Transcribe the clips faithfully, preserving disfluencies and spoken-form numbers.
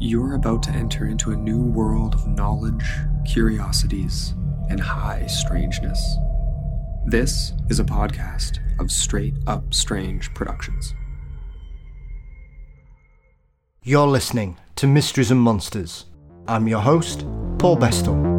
You're about to enter into a new world of knowledge, curiosities, and high strangeness. This is a podcast of Straight Up Strange Productions. You're listening to Mysteries and Monsters. I'm your host, Paul Bestel.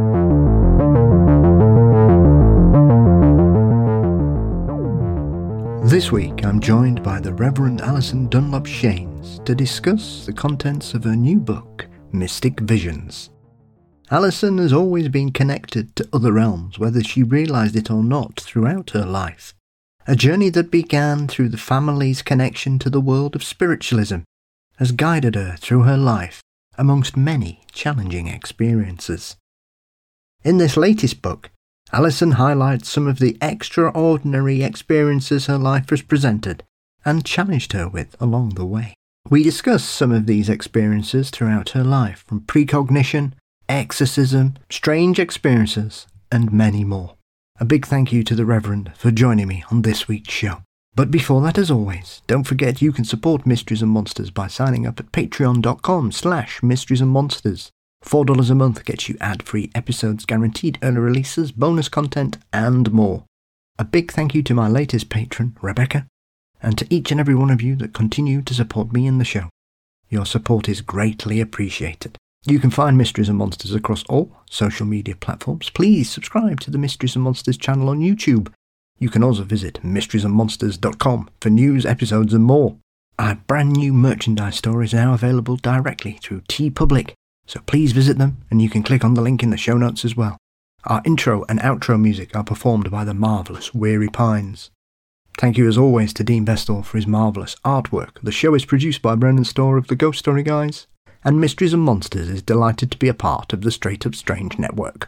This week I'm joined by the Reverend Alison Dunlop Shaines to discuss the contents of her new book, Mystic Visions. Alison has always been connected to other realms, whether she realised it or not, throughout her life. A journey that began through the family's connection to the world of spiritualism has guided her through her life amongst many challenging experiences. In this latest book, Alison highlights some of the extraordinary experiences her life has presented and challenged her with along the way. We discuss some of these experiences throughout her life, from precognition, exorcism, strange experiences, and many more. A big thank you to the Reverend for joining me on this week's show. But before that, as always, don't forget you can support Mysteries and Monsters by signing up at patreon.com slash mysteries and monsters. four dollars a month gets you ad-free episodes, guaranteed early releases, bonus content, and more. A big thank you to my latest patron, Rebecca, and to each and every one of you that continue to support me in the show. Your support is greatly appreciated. You can find Mysteries and Monsters across all social media platforms. Please subscribe to the Mysteries and Monsters channel on YouTube. You can also visit mysteries and monsters dot com for news, episodes, and more. Our brand new merchandise store is now available directly through TeePublic, so please visit them, and you can click on the link in the show notes as well. Our intro and outro music are performed by the marvellous Weary Pines. Thank you as always to Dean Bestel for his marvellous artwork. The show is produced by Brendan Storr of the Ghost Story Guys, and Mysteries and Monsters is delighted to be a part of the Straight Up Strange network.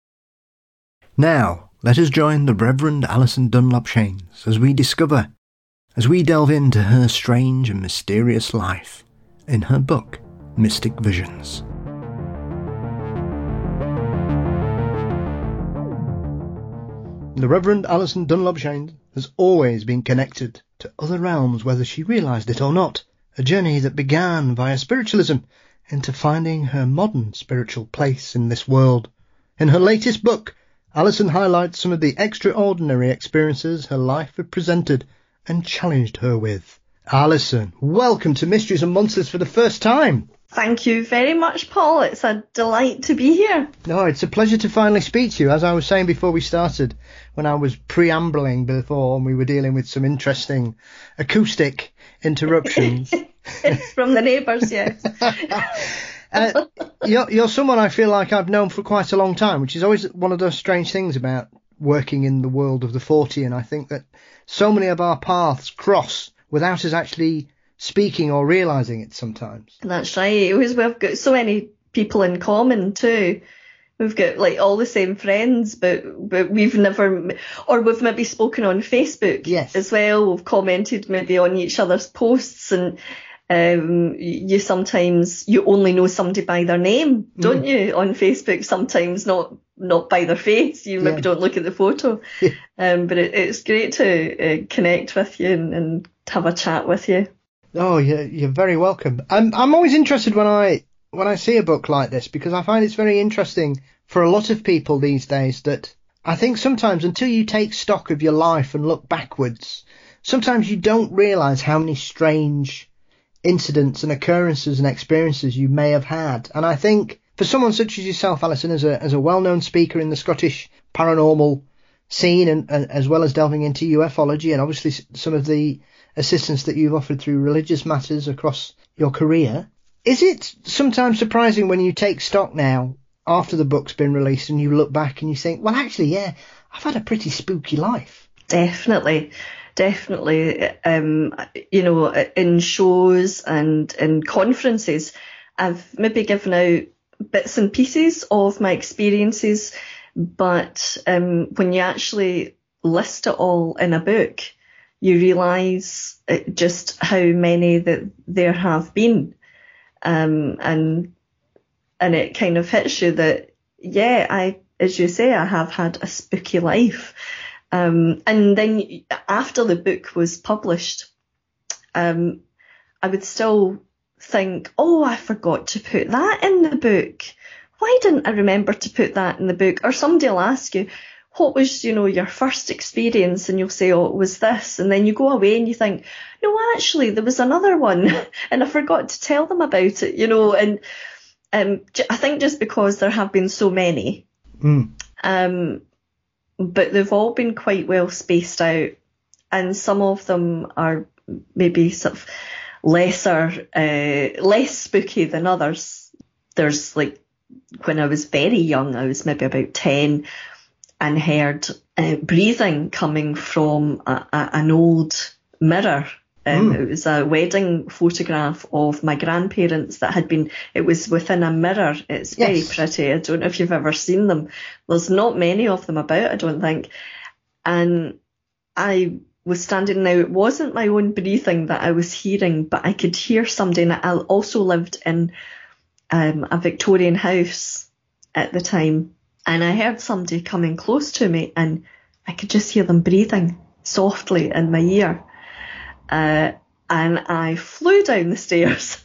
Now, let us join the Reverend Alison Dunlop Shaines as we discover, as we delve into her strange and mysterious life in her book, Mystic Visions. The Reverend Alison Dunlop Shaines has always been connected to other realms, whether she realised it or not, a journey that began via spiritualism into finding her modern spiritual place in this world. In her latest book, Alison highlights some of the extraordinary experiences her life had presented and challenged her with. Alison, welcome to Mysteries and Monsters for the first time. Thank you very much, Paul. It's a delight to be here. No, it's a pleasure to finally speak to you. As I was saying before we started, when I was preambling before and we were dealing with some interesting acoustic interruptions. From the neighbours, yes. uh, you're, you're someone I feel like I've known for quite a long time, which is always one of those strange things about working in the world of the forty. And I think that so many of our paths cross without us actually speaking or realising it sometimes. That's right. We've got so many people in common too. We've got like all the same friends, but but we've never, or we've maybe spoken on Facebook yes. as well. We've commented maybe on each other's posts, and um, you sometimes, you only know somebody by their name, don't mm. you, on Facebook, sometimes not not by their face. You maybe yeah. don't look at the photo. Yeah. Um, but it, it's great to uh, connect with you and, and have a chat with you. Oh, you're, you're very welcome. I'm, I'm always interested when I when I see a book like this, because I find it's very interesting for a lot of people these days that I think sometimes until you take stock of your life and look backwards, sometimes you don't realise how many strange incidents and occurrences and experiences you may have had. And I think for someone such as yourself, Alison, as a as a well-known speaker in the Scottish paranormal scene, and, and as well as delving into ufology and obviously some of the assistance that you've offered through religious matters across your career, is it sometimes surprising when you take stock now after the book's been released and you look back and you think, well, actually, yeah, I've had a pretty spooky life? Definitely, definitely. Um, you know, in shows and in conferences, I've maybe given out bits and pieces of my experiences, but um, when you actually list it all in a book, you realise just how many that there have been. Um, and and it kind of hits you that, yeah, I, as you say, I have had a spooky life. Um, and then after the book was published, um, I would still think, oh, I forgot to put that in the book. Why didn't I remember to put that in the book? Or somebody will ask you, what was, you know, your first experience? And you'll say, oh, it was this. And then you go away and you think, no, actually, there was another one and I forgot to tell them about it, you know. And um, I think just because there have been so many, mm. um, but they've all been quite well spaced out. And some of them are maybe sort of lesser, uh, less spooky than others. There's like, when I was very young, I was maybe about ten, and heard uh, breathing coming from a, a, an old mirror. Um, mm. It was a wedding photograph of my grandparents that had been, it was within a mirror. It's very yes. pretty. I don't know if you've ever seen them. There's not many of them about, I don't think. And I was standing, now it wasn't my own breathing that I was hearing, but I could hear somebody, and I also lived in um, a Victorian house at the time. And I heard somebody coming close to me, and I could just hear them breathing softly in my ear. Uh, and I flew down the stairs.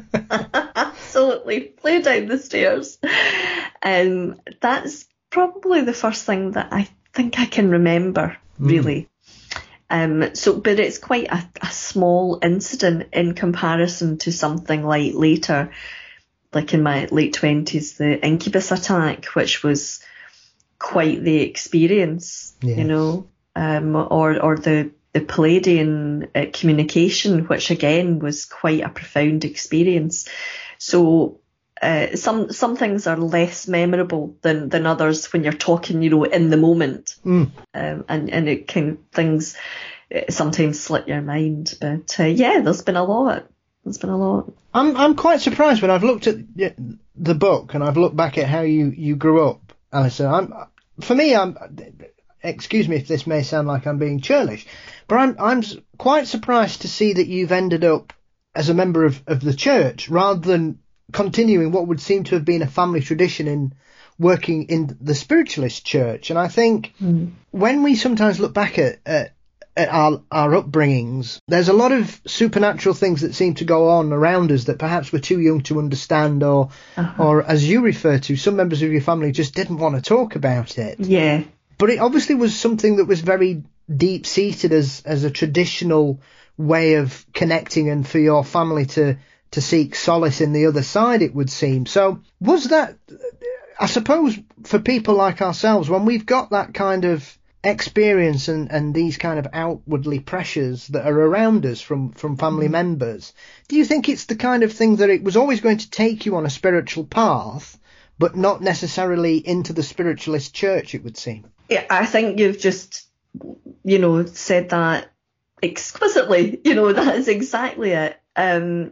Absolutely flew down the stairs. And that's probably the first thing that I think I can remember, really. Mm. Um, so, but it's quite a, a small incident in comparison to something like later, like in my late twenties, the incubus attack, which was quite the experience, yes. you know, um, or or the, the Palladian uh, communication, which again was quite a profound experience. So uh, some some things are less memorable than, than others when you're talking, you know, in the moment, mm. um, and and it can things sometimes slip your mind. But uh, yeah, there's been a lot. There's been a lot. I'm I'm quite surprised when I've looked at the book and I've looked back at how you, you grew up, Alison. I'm for me, I'm. Excuse me if this may sound like I'm being churlish, but I'm I'm quite surprised to see that you've ended up as a member of, of the church rather than continuing what would seem to have been a family tradition in working in the spiritualist church. And I think mm. when we sometimes look back at, at at our our upbringings, there's a lot of supernatural things that seem to go on around us that perhaps we're too young to understand, or uh-huh. or as you refer to, some members of your family just didn't want to talk about it. Yeah. But it obviously was something that was very deep seated as as a traditional way of connecting, and for your family to to seek solace in the other side, it would seem. So was that, I suppose, for people like ourselves, when we've got that kind of experience and, and these kind of outwardly pressures that are around us from, from family mm. members, do you think it's the kind of thing that it was always going to take you on a spiritual path, but not necessarily into the spiritualist church, it would seem? Yeah, I think you've just, you know, said that exquisitely. You know, that is exactly it. Um,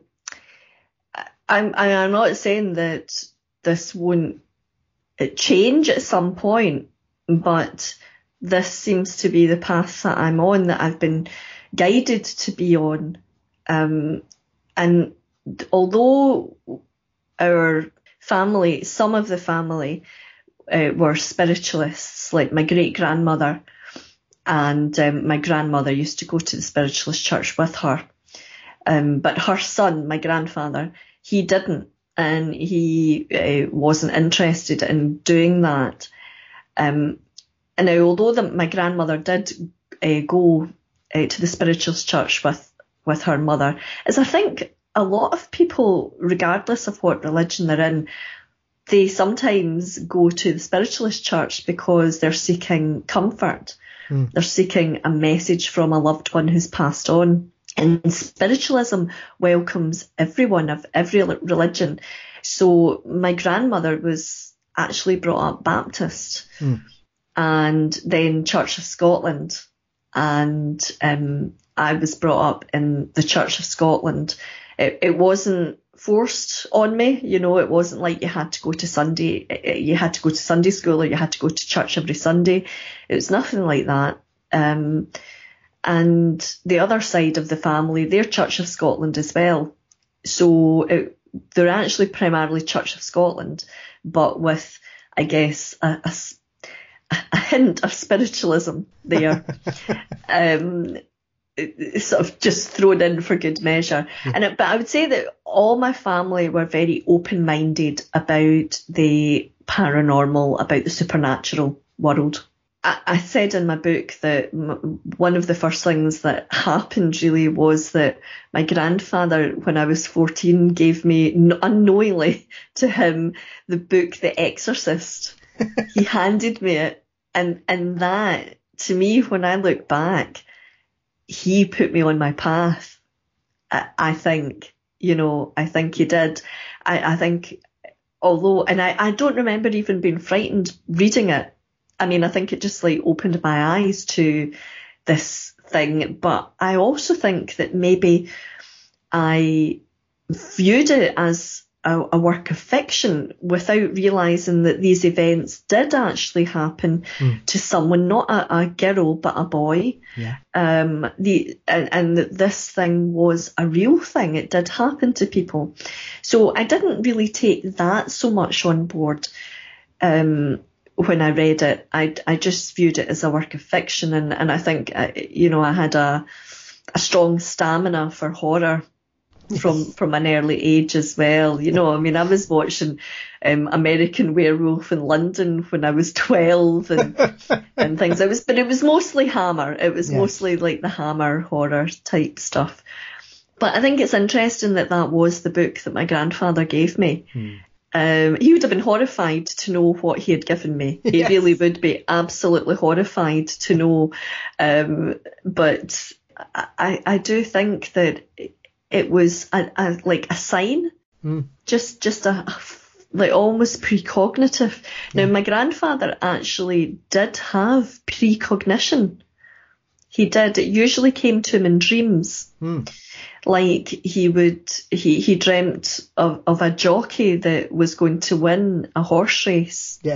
I'm, I'm not saying that this won't change at some point, but this seems to be the path that I'm on, that I've been guided to be on. Um, and although our family, some of the family uh, were spiritualists, like my great-grandmother, and um, my grandmother used to go to the spiritualist church with her. Um, but her son, my grandfather, he didn't, and he uh, wasn't interested in doing that. Um, and now, although the, my grandmother did uh, go uh, to the spiritualist church with, with her mother, as I think a lot of people, regardless of what religion they're in, they sometimes go to the spiritualist church because they're seeking comfort. Mm. They're seeking a message from a loved one who's passed on. And spiritualism welcomes everyone of every religion. So my grandmother was actually brought up Baptist, mm. and then Church of Scotland. And um, I was brought up in the Church of Scotland. It, it wasn't forced on me, you know, it wasn't like you had to go to Sunday, you had to go to Sunday school or you had to go to church every Sunday. It was nothing like that. Um, and the other side of the family, they're Church of Scotland as well. So it, they're actually primarily Church of Scotland, but with, I guess, a, a, a hint of spiritualism there. um, sort of just thrown in for good measure. Yeah. And it, but I would say that all my family were very open-minded about the paranormal, about the supernatural world. I, I said in my book that m- one of the first things that happened really was that my grandfather, when I was fourteen, gave me n- unknowingly to him the book The Exorcist. He handed me it, and and that, to me, when I look back, he put me on my path. I, I think, you know, I think he did. I, I think, although, and I, I don't remember even being frightened reading it. I mean, I think it just like opened my eyes to this thing. But I also think that maybe I viewed it as a, a work of fiction without realising that these events did actually happen mm. to someone, not a, a girl, but a boy. Yeah. Um, the and, and that this thing was a real thing. It did happen to people. So I didn't really take that so much on board. Um, when I read it, I, I just viewed it as a work of fiction. And, and I think, uh, you know, I had a, a strong stamina for horror from, yes. from an early age as well. You know, I mean, I was watching um, American Werewolf in London when I was twelve and, and things. It was, but it was mostly Hammer. It was yes. mostly like the Hammer horror type stuff. But I think it's interesting that that was the book that my grandfather gave me. Hmm. Um, he would have been horrified to know what he had given me. He yes. really would be absolutely horrified to know. Um, but I, I do think that it was a, a, like a sign, mm. just just a like almost precognitive. Yeah. Now, my grandfather actually did have precognition. He did. It usually came to him in dreams. Mm. Like he would, he, he dreamt of, of a jockey that was going to win a horse race. Yeah.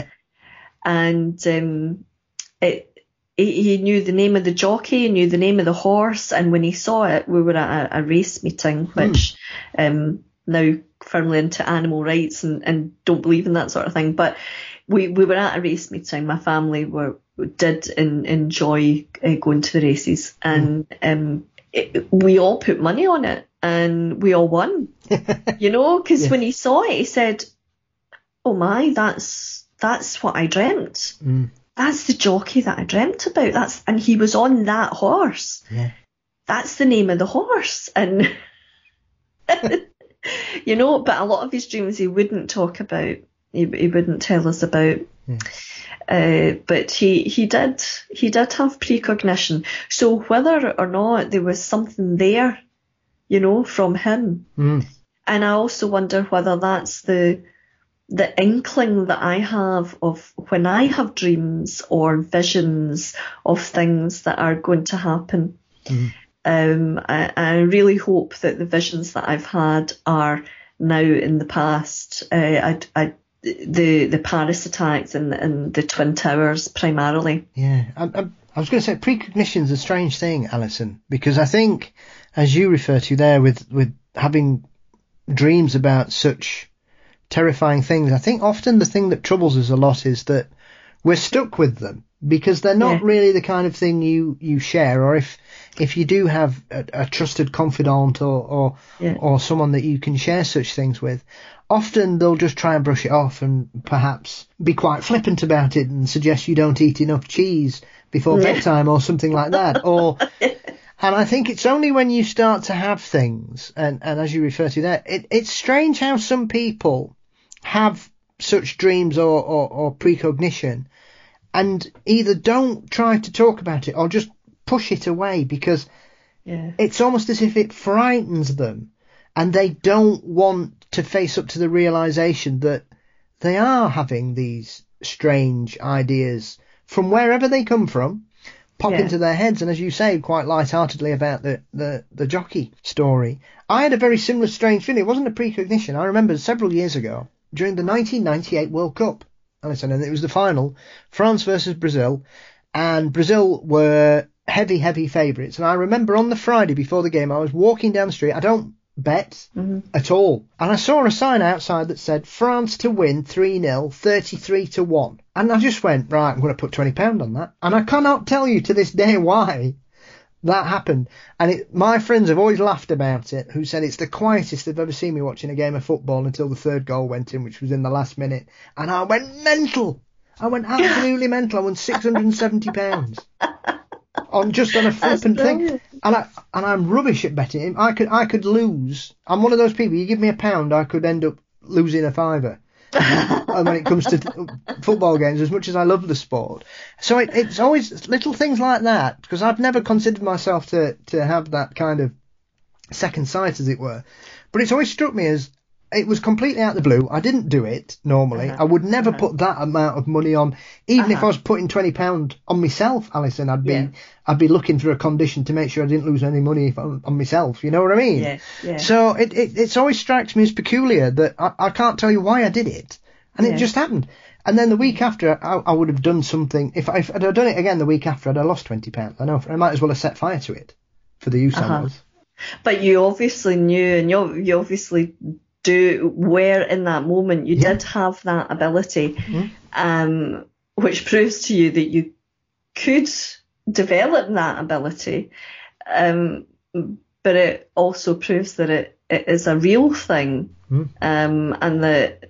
And um, it, he, he knew the name of the jockey, he knew the name of the horse. And when he saw it, we were at a, a race meeting, which hmm. um, now firmly into animal rights and, and don't believe in that sort of thing. But we, we were at a race meeting. My family were did in, enjoy uh, going to the races. And hmm. um. It, we all put money on it and we all won, you know, because yeah. when he saw it, he said, oh my, that's that's what I dreamt. Mm. That's the jockey that I dreamt about. That's and he was on that horse. Yeah. That's the name of the horse. And, you know, but a lot of his dreams he wouldn't talk about. He, he wouldn't tell us about. Yeah. Uh, but he, he did he did have precognition. So whether or not there was something there, you know, from him, mm. and I also wonder whether that's the the inkling that I have of when I have dreams or visions of things that are going to happen. Mm. Um, I, I really hope that the visions that I've had are now in the past. Uh, I, I the the Paris attacks and and the Twin Towers primarily. Yeah, I, I, I was going to say precognition's a strange thing, Alison, because I think, as you refer to there, with with having dreams about such terrifying things, I think often the thing that troubles us a lot is that we're stuck with them because they're not yeah. really the kind of thing you, you share, or if if you do have a, a trusted confidant or or, yeah. or someone that you can share such things with, often they'll just try and brush it off and perhaps be quite flippant about it and suggest you don't eat enough cheese before yeah. bedtime or something like that. Or, and I think it's only when you start to have things, and, and as you refer to there, it, it's strange how some people have such dreams or, or, or precognition and either don't try to talk about it or just push it away because yeah. it's almost as if it frightens them and they don't want to face up to the realization that they are having these strange ideas from wherever they come from pop yeah. into their heads. And as you say, quite lightheartedly about the, the, the jockey story, I had a very similar strange feeling. It wasn't a precognition. I remember several years ago during the nineteen ninety-eight World Cup, Alison, and it was the final, France versus Brazil, and Brazil were heavy, heavy favourites. And I remember on the Friday before the game, I was walking down the street. I don't bet mm-hmm. at all. And I saw a sign outside that said France to win three nil, thirty-three to one. And I just went, right, I'm going to put twenty pounds on that. And I cannot tell you to this day why. that happened. And it, my friends have always laughed about it, who said it's the quietest they've ever seen me watching a game of football until the third goal went in, which was in the last minute. And I went mental. I went absolutely mental. I won six hundred and seventy pounds on just on a flippant thing. And I and I'm rubbish at betting. I could I could lose. I'm one of those people. You give me a pound, I could end up losing a fiver. When it comes to football games, as much as I love the sport. So it, it's always little things like that, because I've never considered myself to, to have that kind of second sight, as it were. But it's always struck me as it was completely out of the blue. I didn't do it normally. Uh-huh. I would never uh-huh. put that amount of money on, even uh-huh. if I was putting twenty pounds on myself, Alison. I'd be yeah. I'd be looking for a condition to make sure I didn't lose any money on, on myself. You know what I mean? Yeah, yeah. So it, it it's always strikes me as peculiar that I, I can't tell you why I did it. And yeah. it just happened. And then the week after, I, I would have done something. If, I, if I'd have done it again the week after, I'd have lost twenty pounds. I know. I might as well have set fire to it for the use uh-huh. I was. But you obviously knew, and you, you obviously do, where in that moment you yeah. did have that ability, mm-hmm. um, which proves to you that you could develop that ability. Um, but it also proves that it, it is a real thing. Mm-hmm. Um, and that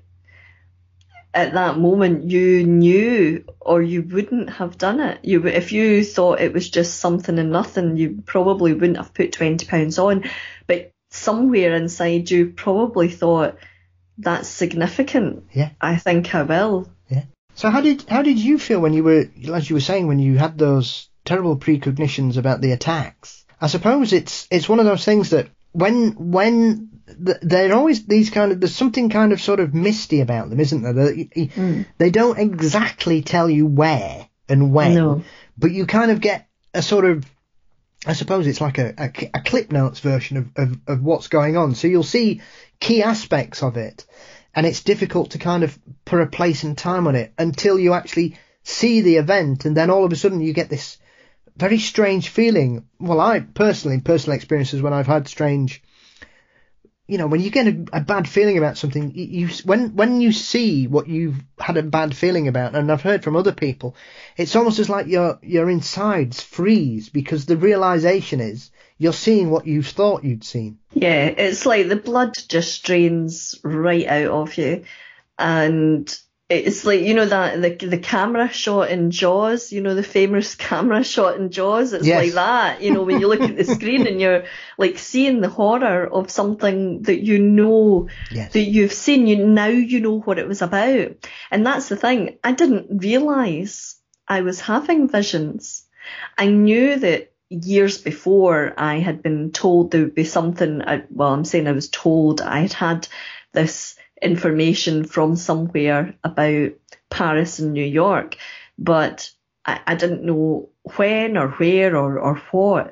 at that moment you knew, or you wouldn't have done it. You, if you thought it was just something and nothing, you probably wouldn't have put twenty pounds on. But somewhere inside you probably thought, that's significant. Yeah. I think I will. Yeah. So how did how did you feel when you were, as you were saying, when you had those terrible precognitions about the attacks? I suppose it's it's one of those things that when when they're always these kind of, there's something kind of sort of misty about them, isn't there? They, mm. they don't exactly tell you where and when, no. but you kind of get a sort of, I suppose it's like a, a, a clip notes version of, of, of what's going on. So you'll see key aspects of it, and it's difficult to kind of put a place and time on it until you actually see the event, and then all of a sudden you get this very strange feeling. Well, I personally, personal experiences when I've had strange, you know, when you get a, a bad feeling about something, you, you when when you see what you've had a bad feeling about, and I've heard from other people, it's almost as like your your insides freeze, because the realization is you're seeing what you thought you'd seen. Yeah, it's like the blood just drains right out of you, and it's like, you know, that the the camera shot in Jaws, you know, the famous camera shot in Jaws. It's yes. like that, you know, when you look at the screen and you're like seeing the horror of something that you know yes. that you've seen. You now you know what it was about, and that's the thing. I didn't realise I was having visions. I knew that years before I had been told there would be something. I, well, I'm saying I was told I had had this information from somewhere about Paris and New York, but I, I didn't know when or where or, or what.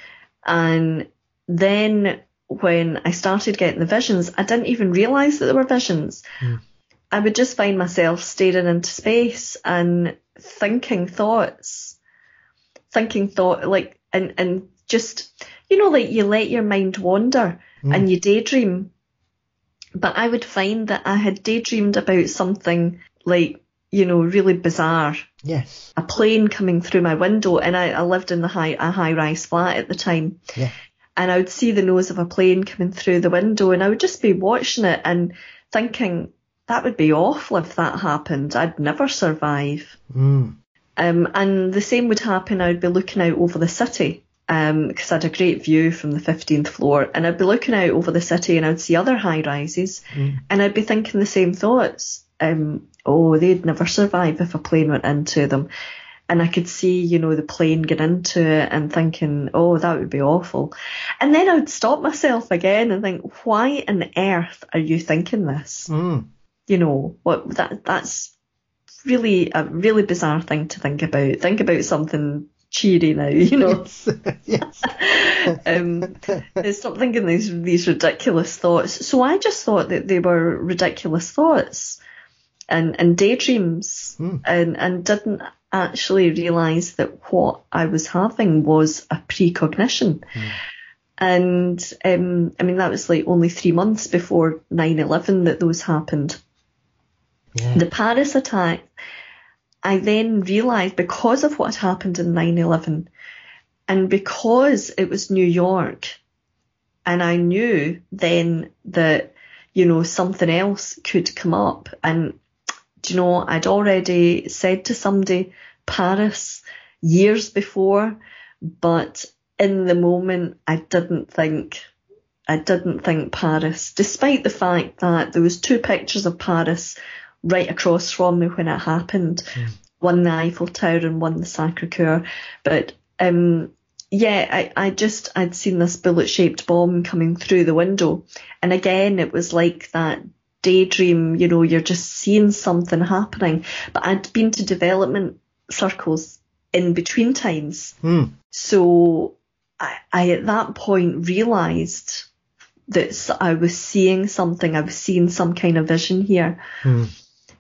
And then when I started getting the visions, I didn't even realise that there were visions. Mm. I would just find myself staring into space and thinking thoughts, thinking thought like, and, and just, you know, like you let your mind wander mm. and you daydream. But I would find that I had daydreamed about something like, you know, really bizarre. Yes. A plane coming through my window, and I, I lived in the high, a high-rise flat at the time. Yeah. And I would see the nose of a plane coming through the window, and I would just be watching it and thinking, that would be awful if that happened. I'd never survive. Mm. Um, and the same would happen. I would be looking out over the city. Um, because I had a great view from the fifteenth floor, and I'd be looking out over the city and I'd see other high rises mm. and I'd be thinking the same thoughts. Um, oh, they'd never survive if a plane went into them. And I could see, you know, the plane get into it and thinking, oh, that would be awful. And then I would stop myself again and think, why on earth are you thinking this? Mm. You know, what that that's really a really bizarre thing to think about. Think about something cheery now, you know. Yes. um, stop thinking these these ridiculous thoughts. So I just thought that they were ridiculous thoughts and, and daydreams, mm. and, and didn't actually realise that what I was having was a precognition. Mm. And um, I mean, that was like only three months before nine eleven that those happened. Yeah. The Paris attack, I then realised, because of what happened in nine eleven, And because it was New York, and I knew then that, you know, something else could come up. And, do you know, I'd already said to somebody, Paris, years before, but in the moment, I didn't think, I didn't think Paris, despite the fact that there was two pictures of Paris right across from me when it happened, mm. one the Eiffel Tower and one the Sacré-Cœur. But, um, yeah, I, I just, I'd seen this bullet-shaped bomb coming through the window. And again, it was like that daydream, you know, you're just seeing something happening. But I'd been to development circles in between times. Mm. So I, I, at that point, realised that I was seeing something. I was seeing some kind of vision here. Mm.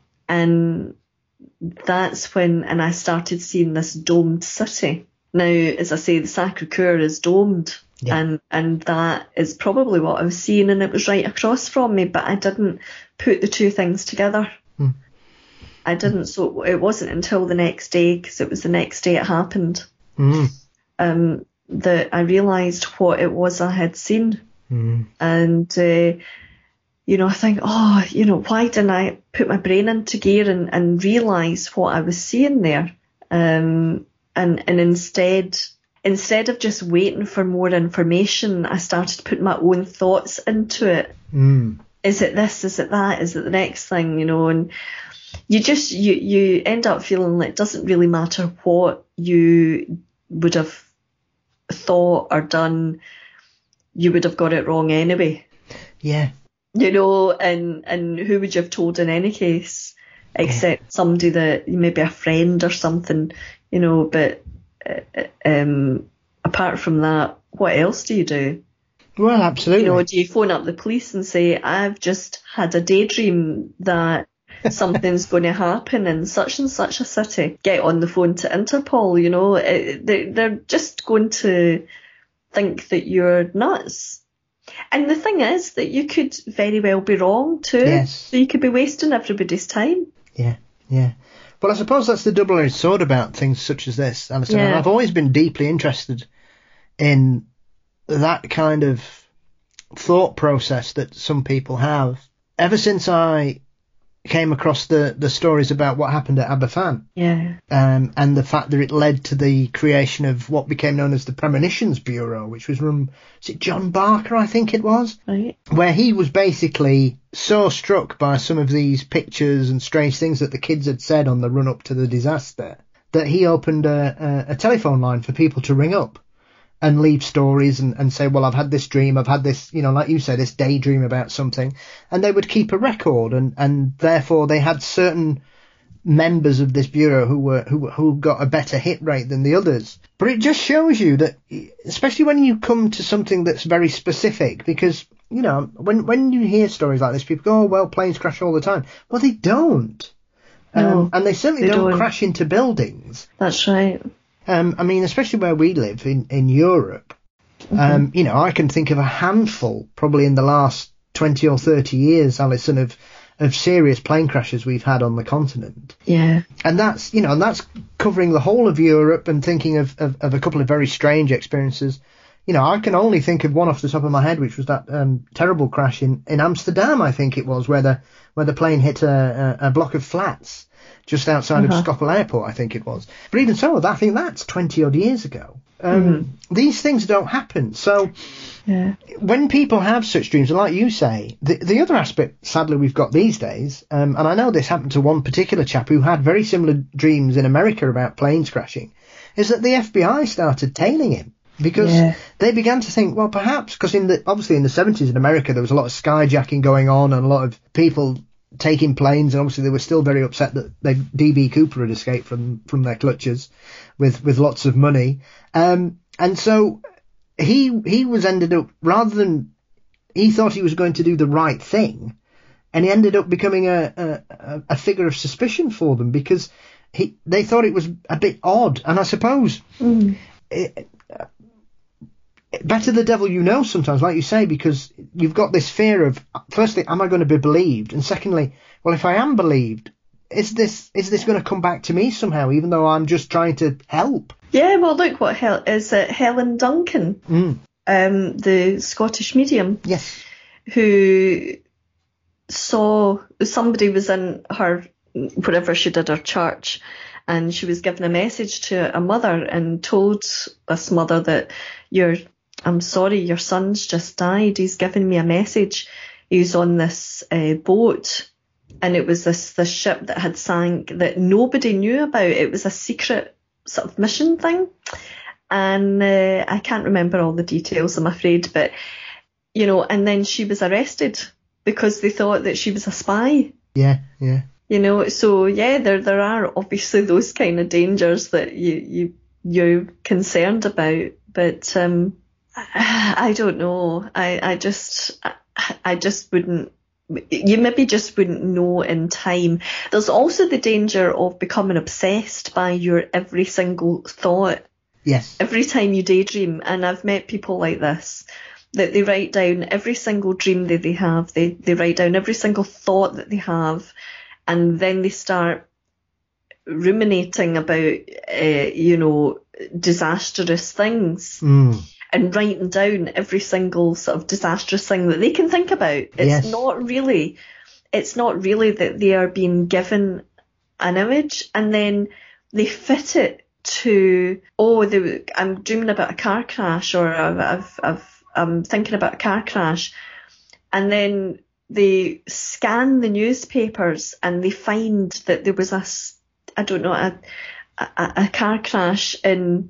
And that's when, and I started seeing this domed city. Now, as I say, the Sacré-Cœur is domed, yeah. and and that is probably what I was seeing, and it was right across from me, but I didn't put the two things together. Hmm. I didn't, so it wasn't until the next day, because it was the next day it happened, hmm. um, that I realised what it was I had seen. Hmm. And, uh, you know, I think, oh, you know, why didn't I put my brain into gear and, and realise what I was seeing there? Um And and instead, instead of just waiting for more information, I started putting my own thoughts into it. Mm. Is it this? Is it that? Is it the next thing? You know, and you just you you end up feeling like it doesn't really matter what you would have thought or done, you would have got it wrong anyway. Yeah. You know, and and who would you have told in any case, except yeah. somebody that maybe a friend or something. You know, but uh, um, apart from that, what else do you do? Well, absolutely. You know, do you phone up the police and say, I've just had a daydream that something's going to happen in such and such a city? Get on the phone to Interpol, you know. They, they're just going to think that you're nuts. And the thing is that you could very well be wrong too. Yes. So you could be wasting everybody's time. Yeah, yeah. Well, I suppose that's the double-edged sword about things such as this, Alison. Yeah. And I've always been deeply interested in that kind of thought process that some people have. Ever since I came across the, the stories about what happened at Aberfan, yeah, um, and the fact that it led to the creation of what became known as the Premonitions Bureau, which was run, is it John Barker, I think it was? Right. Where he was basically so struck by some of these pictures and strange things that the kids had said on the run-up to the disaster, that he opened a, a, a telephone line for people to ring up and leave stories and, and say, well, I've had this dream, I've had this, you know, like you say, this daydream about something. And they would keep a record, and, and therefore they had certain members of this bureau who were who who got a better hit rate than the others. But it just shows you that, especially when you come to something that's very specific, because, you know, when, when you hear stories like this, people go, oh, well, planes crash all the time. Well, they don't. No, um, and they certainly they don't, don't crash into buildings. That's right. Um, I mean, especially where we live in, in Europe, mm-hmm. um, you know, I can think of a handful, probably in the last twenty or thirty years, Alison, of, of serious plane crashes we've had on the continent. Yeah. And that's, you know, and that's covering the whole of Europe, and thinking of, of, of a couple of very strange experiences. You know, I can only think of one off the top of my head, which was that um, terrible crash in, in Amsterdam, I think it was, where the where the plane hit a, a, a block of flats just outside uh-huh. of Schiphol Airport, I think it was. But even so, I think that's twenty odd years ago. Um, mm-hmm. These things don't happen. So yeah. when people have such dreams, and like you say, the, the other aspect, sadly, we've got these days, um, and I know this happened to one particular chap who had very similar dreams in America about planes crashing, is that the F B I started tailing him. Because yeah. they began to think, well, perhaps, because in the obviously in the seventies in America, there was a lot of skyjacking going on and a lot of people taking planes, and obviously they were still very upset that they, D B Cooper had escaped from, from their clutches with, with lots of money. Um, and so he he was ended up, rather than, he thought he was going to do the right thing, and he ended up becoming a, a, a figure of suspicion for them, because he they thought it was a bit odd. And I suppose mm. it, better the devil you know sometimes, like you say, because you've got this fear of, firstly, am I going to be believed? And secondly, well, if I am believed, is this is this going to come back to me somehow, even though I'm just trying to help? Yeah, well, look what hell is it? Helen Duncan, Mm. um, the Scottish medium, Yes. who saw somebody was in her, wherever she did her church, and she was given a message to a mother and told this mother that, "Your, I'm sorry, your son's just died. He's given me a message. He was on this uh, boat, and it was this this ship that had sank that nobody knew about. It was a secret sort of mission thing, and uh, I can't remember all the details, I'm afraid, but you know, and then she was arrested because they thought that she was a spy." Yeah, yeah. You know, so yeah, there there are obviously those kind of dangers that you you you're concerned about, but um, I, I don't know. I I just I, I just wouldn't. You maybe just wouldn't know in time. There's also the danger of becoming obsessed by your every single thought. Yes. Every time you daydream, and I've met people like this, that they write down every single dream that they have. They they write down every single thought that they have. And then they start ruminating about, uh, you know, disastrous things Mm. and writing down every single sort of disastrous thing that they can think about. It's Yes. not really, it's not really that they are being given an image and then they fit it to, oh, they, I'm dreaming about a car crash, or I've, I've, I've, I'm thinking about a car crash, and then they scan the newspapers and they find that there was a, I don't know, a, a, a car crash in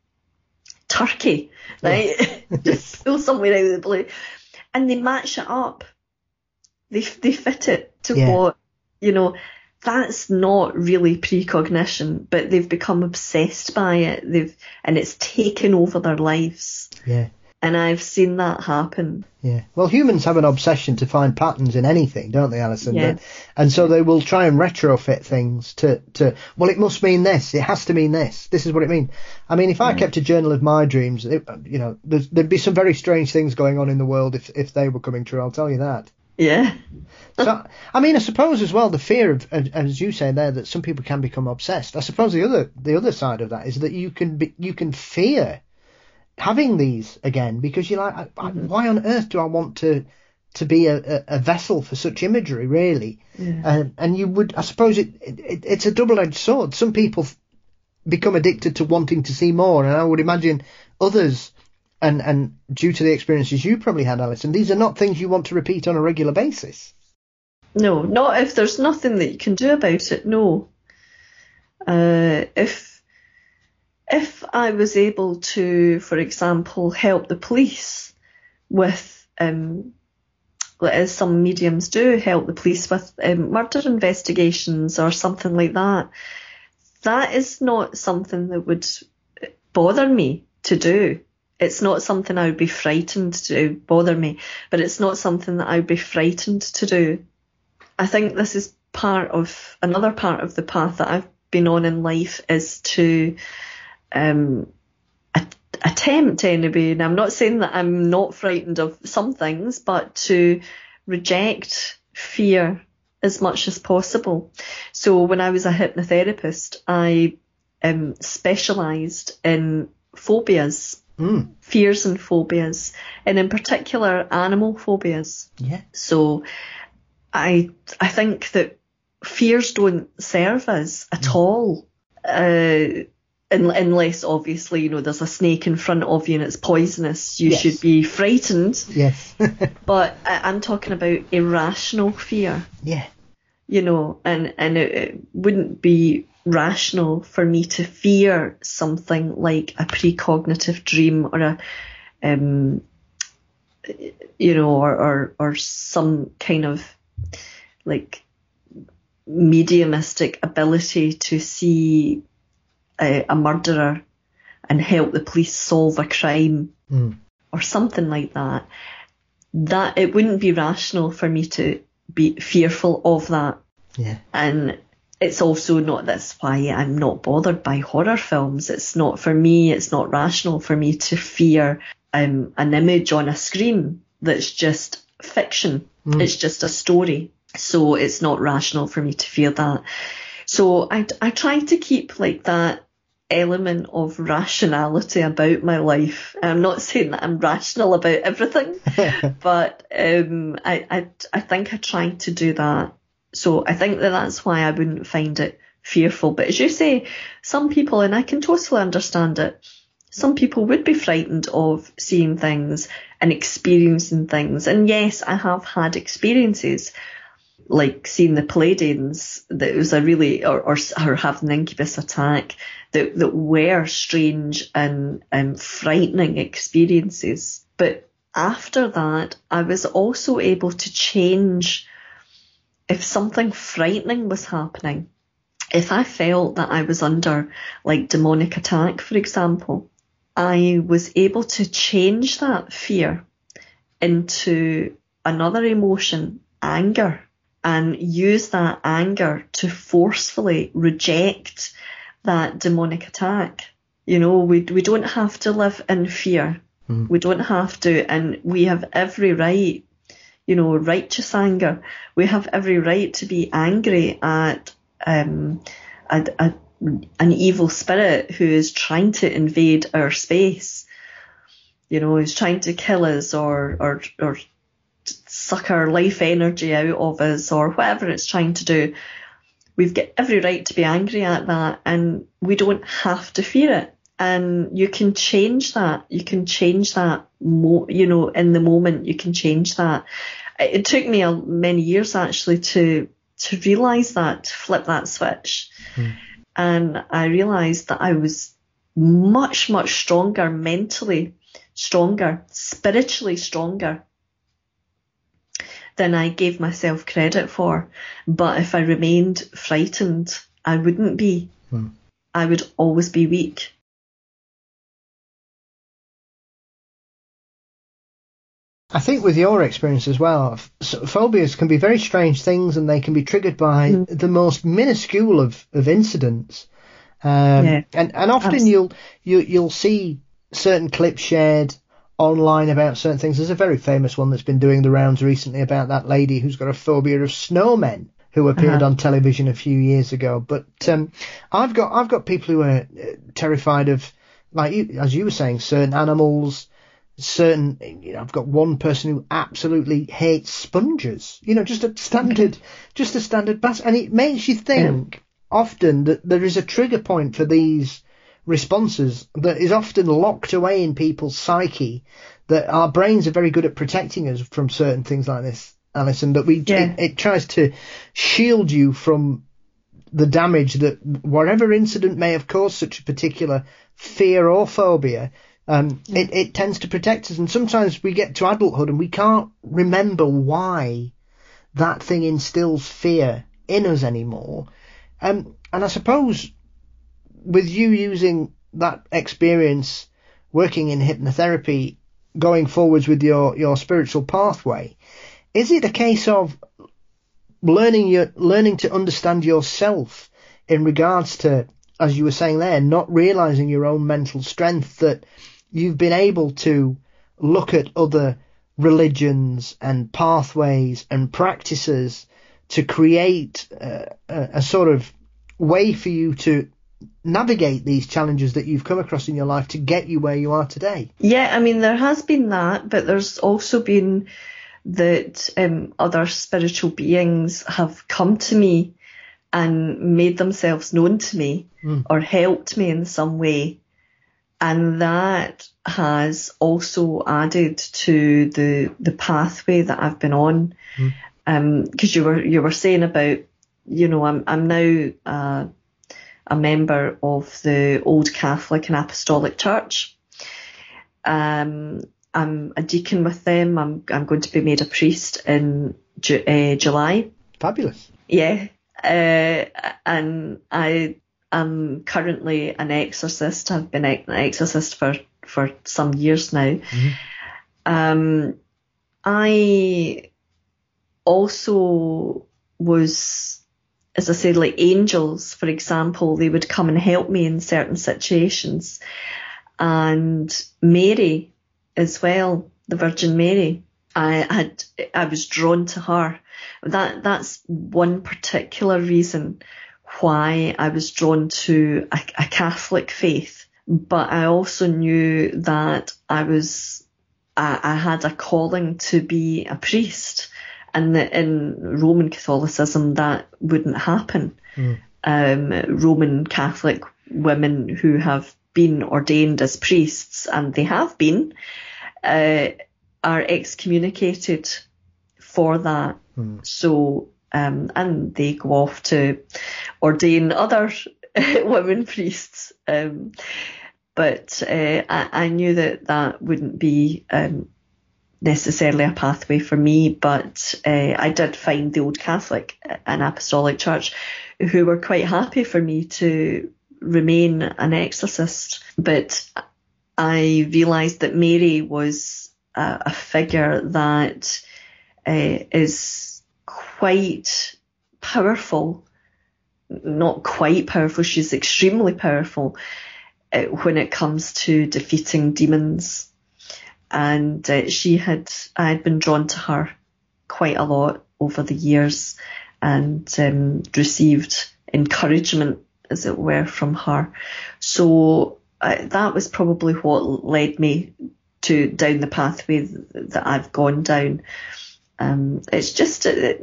Turkey, right? Just pull somewhere out of the blue. And they match it up. They they fit it to Yeah. what, you know, that's not really precognition, but they've become obsessed by it. They've and it's taken over their lives. Yeah. And I've seen that happen. Yeah. Well, humans have an obsession to find patterns in anything, don't they, Alison? Yeah. But- And so they will try and retrofit things to, to, well, it must mean this. It has to mean this. This is what it means. I mean, if I kept a journal of my dreams, it, you know, there's, there'd be some very strange things going on in the world if, if they were coming true. I'll tell you that. Yeah. So, I mean, I suppose as well the fear of, as you say there, that some people can become obsessed. I suppose the other the other side of that is that you can be, you can fear having these again, because you're like, I, I, why on earth do I want to to be a, a, a vessel for such imagery, really? Yeah. Um, and you would, I suppose, it, it it's a double-edged sword. Some people f- become addicted to wanting to see more, and I would imagine others, and and due to the experiences you probably had, Alison, these are not things you want to repeat on a regular basis. No, not if there's nothing that you can do about it. No. Uh, if if I was able to, for example, help the police with, um, as some mediums do, help the police with um, murder investigations or something like that, that is not something that would bother me to do. It's not something I would be frightened to bother me, but it's not something that I would be frightened to do. I think this is part of, another part of the path that I've been on in life is to um, a- attempt anyway, and I'm not saying that I'm not frightened of some things, but to reject fear as much as possible. So when I was a hypnotherapist, I um, specialised in phobias, Mm. fears and phobias, and in particular animal phobias. Yeah. So I I think that fears don't serve us at Mm. all, uh, un- unless obviously, you know, there's a snake in front of you and it's poisonous. You Yes. should be frightened. Yes. But I- I'm talking about irrational fear, Yeah. you know, and, and it, it wouldn't be rational for me to fear something like a precognitive dream or a, um, you know, or, or, or some kind of like mediumistic ability to see a, a murderer and help the police solve a crime Mm. or something like that. That it wouldn't be rational for me to be fearful of that. Yeah. And it's also not, that's why I'm not bothered by horror films. It's not, for me, it's not rational for me to fear um, an image on a screen that's just fiction. Mm. It's just a story. So it's not rational for me to fear that. So I, I try to keep like that element of rationality about my life. I'm not saying that I'm rational about everything, but um, I, I, I think I try to do that. So I think that that's why I wouldn't find it fearful. But as you say, some people, and I can totally understand it, some people would be frightened of seeing things and experiencing things. And yes, I have had experiences like seeing the Pleiadians, that was a really, or, or, or having an incubus attack, that, that were strange and um, frightening experiences. But after that, I was also able to change if something frightening was happening. If I felt that I was under like demonic attack, for example, I was able to change that fear into another emotion, anger, and use that anger to forcefully reject that demonic attack. You know, we we don't have to live in fear. Mm. We don't have to, and we have every right, you know, righteous anger. We have every right to be angry at um, a, a, an evil spirit who is trying to invade our space. You know, is trying to kill us or or or suck our life energy out of us, or whatever it's trying to do. We've got every right to be angry at that, and we don't have to fear it. And you can change that. You can change that, mo- you know, in the moment. You can change that. It took me a, many years actually to to realise that, to flip that switch. Hmm. And I realised that I was much, much stronger, mentally stronger, spiritually stronger than I gave myself credit for. But if I remained frightened, I wouldn't be. Hmm. I would always be weak. I think with your experience as well, phobias can be very strange things, and they can be triggered by mm. the most minuscule of, of incidents. Um, yeah. and, and often Absolutely. you'll you, you'll see certain clips shared online about certain things. There's a very famous one that's been doing the rounds recently about that lady who's got a phobia of snowmen, who appeared uh-huh. on television a few years ago. But um, I've got I've got people who are terrified of, like you, as you were saying, certain animals, certain. You know, I've got one person who absolutely hates sponges. You know, just a standard, just a standard bass, and it makes you think yeah. often that there is a trigger point for these responses that is often locked away in people's psyche, that our brains are very good at protecting us from certain things like this, Alison, that we yeah. it, it tries to shield you from the damage that whatever incident may have caused such a particular fear or phobia. Um, yeah. it, it tends to protect us, and sometimes we get to adulthood and we can't remember why that thing instills fear in us anymore. Um, and I suppose with you using that experience, working in hypnotherapy, going forwards with your, your spiritual pathway, is it a case of learning your learning to understand yourself in regards to, as you were saying there, not realizing your own mental strength, that you've been able to look at other religions and pathways and practices to create uh, a, a sort of way for you to navigate these challenges that you've come across in your life to get you where you are today? Yeah, I mean, there has been that, but there's also been that um, other spiritual beings have come to me and made themselves known to me mm. or helped me in some way. And that has also added to the the pathway that I've been on. Mm. Um, because you were you were saying about, you know, I'm I'm now uh, a member of the Old Catholic and Apostolic Church. Um, I'm a deacon with them. I'm I'm going to be made a priest in Ju- uh, July. Fabulous. Yeah, uh, and I am currently an exorcist. I've been an exorcist for, for some years now. Mm-hmm. Um, I also was, as I said, like angels, for example, they would come and help me in certain situations. And Mary as well, the Virgin Mary, I had, I was drawn to her. That that's one particular reason why I was drawn to a, a Catholic faith. But I also knew that I was, I, I had a calling to be a priest, and that in Roman Catholicism that wouldn't happen. Mm. Um, Roman Catholic women who have been ordained as priests, and they have been, uh, are excommunicated for that. Mm. So, um, and they go off to ordain other women priests. Um, but uh, I, I knew that that wouldn't be um, necessarily a pathway for me. But uh, I did find the Old Catholic and Apostolic Church who were quite happy for me to remain an exorcist. But I realised that Mary was a, a figure that uh, is quite powerful. Not quite powerful, she's extremely powerful uh, when it comes to defeating demons. And uh, she had, I had been drawn to her quite a lot over the years, and um, received encouragement, as it were, from her. So uh, that was probably what led me to down the pathway that I've gone down. Um, it's just, uh,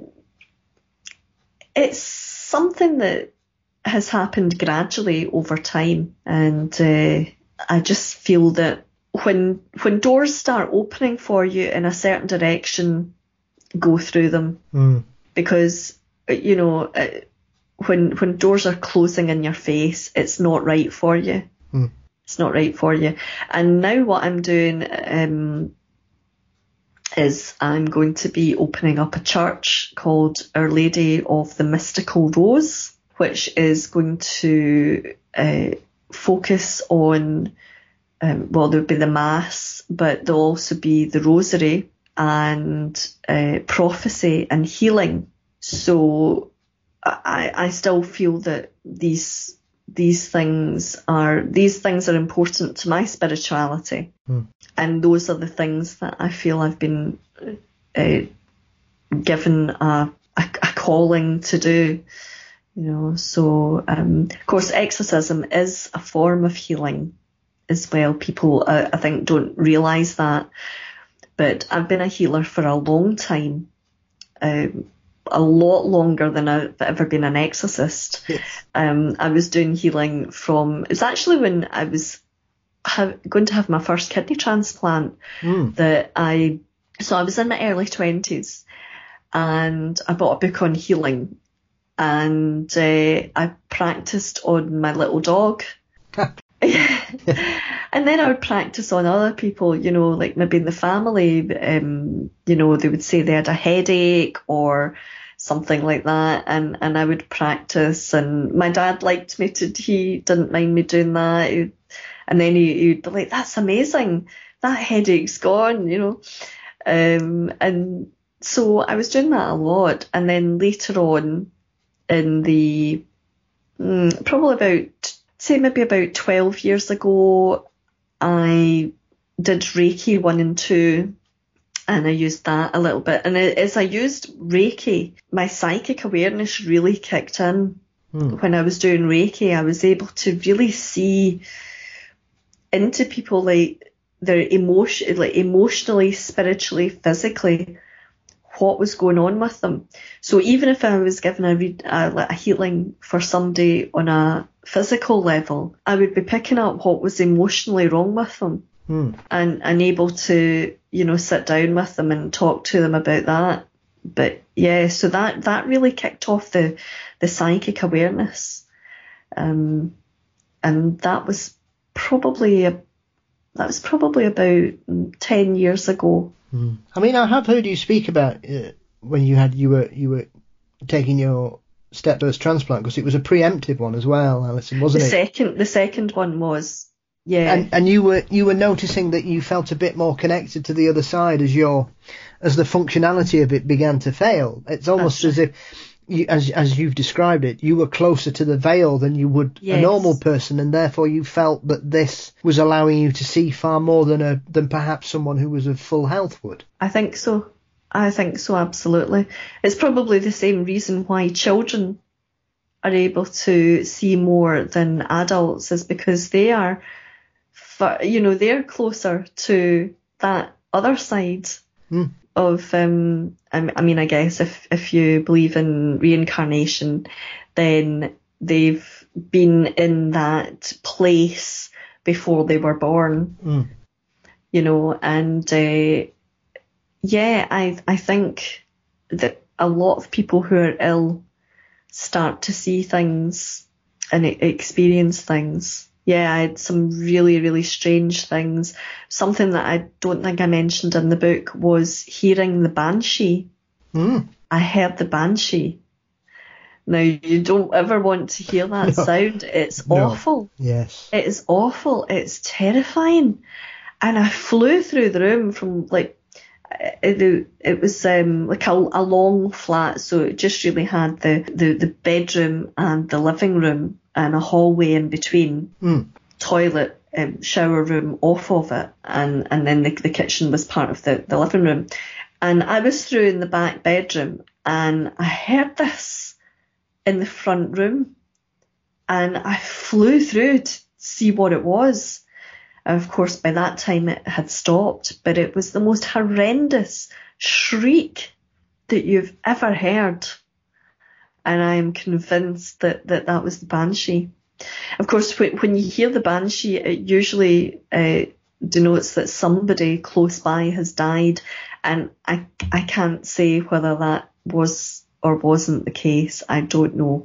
it's something that has happened gradually over time, and uh, I just feel that when when doors start opening for you in a certain direction, go through them. Mm. Because, you know, uh, when when doors are closing in your face, it's not right for you. Mm. It's not right for you. And now what I'm doing um, is I'm going to be opening up a church called Our Lady of the Mystical Rose, which is going to uh, focus on, um, well, there'll be the Mass, but there'll also be the Rosary and uh, prophecy and healing. So I, I still feel that these these things are these things are important to my spirituality, mm. and those are the things that I feel I've been uh, given a, a, a calling to do. You know, so um, of course, exorcism is a form of healing as well. People, uh, I think, don't realise that. But I've been a healer for a long time, um, a lot longer than I've ever been an exorcist. Yes. Um, I was doing healing from, it was actually when I was have, going to have my first kidney transplant mm. that I, so I was in my early twenties and I bought a book on healing, and uh, I practiced on my little dog. And then I would practice on other people, you know, like maybe in the family, um, you know, they would say they had a headache or something like that, and, and I would practice, and my dad liked me to, he didn't mind me doing that, he, and then he, he'd be like, that's amazing, that headache's gone, you know, um, and so I was doing that a lot. And then later on in the, mm, probably about, say maybe about twelve years ago, I did Reiki one and two, and I used that a little bit. And as I used Reiki, my psychic awareness really kicked in. Hmm. When I was doing Reiki, I was able to really see into people, like their emotion, like emotionally, spiritually, physically, what was going on with them. So even if I was given a, read, a, a healing for somebody on a physical level, I would be picking up what was emotionally wrong with them, hmm. and, and able to, you know, sit down with them and talk to them about that. But yeah, so that, that really kicked off the, the psychic awareness. Um, and that was probably, a, that was probably about ten years ago. Hmm. I mean, I have heard you speak about uh, when you had, you were, you were taking your step-birth transplant, because it was a preemptive one as well, Alison, wasn't the it? Second, the second one was, yeah. And and you were you were noticing that you felt a bit more connected to the other side as your as the functionality of it began to fail. It's almost That's as if you, as as you've described it, you were closer to the veil than you would Yes. a normal person, and therefore you felt that this was allowing you to see far more than a than perhaps someone who was of full health would. I think so. I think so, absolutely. It's probably the same reason why children are able to see more than adults, is because they are, far, you know, they're closer to that other side Mm. of, um, I I mean, I guess if, if you believe in reincarnation, then they've been in that place before they were born, Mm. you know, and uh, yeah, I I think that a lot of people who are ill start to see things and e- experience things. Yeah, I had some really, really strange things. Something that I don't think I mentioned in the book was hearing the banshee. Mm. I heard the banshee. Now, you don't ever want to hear that No. sound. It's No. awful. Yes. It is awful. It's terrifying. And I flew through the room from like, it, it was um, like a, a long flat, so it just really had the, the, the bedroom and the living room and a hallway in between, Mm. toilet, um, shower room off of it, and, and then the, the kitchen was part of the, the living room. And I was through in the back bedroom and I heard this in the front room, and I flew through to see what it was. And of course, by that time it had stopped, but it was the most horrendous shriek that you've ever heard. And I am convinced that that, that was the banshee. Of course, when, when you hear the banshee, it usually uh, denotes that somebody close by has died. And I, I can't say whether that was or wasn't the case. I don't know.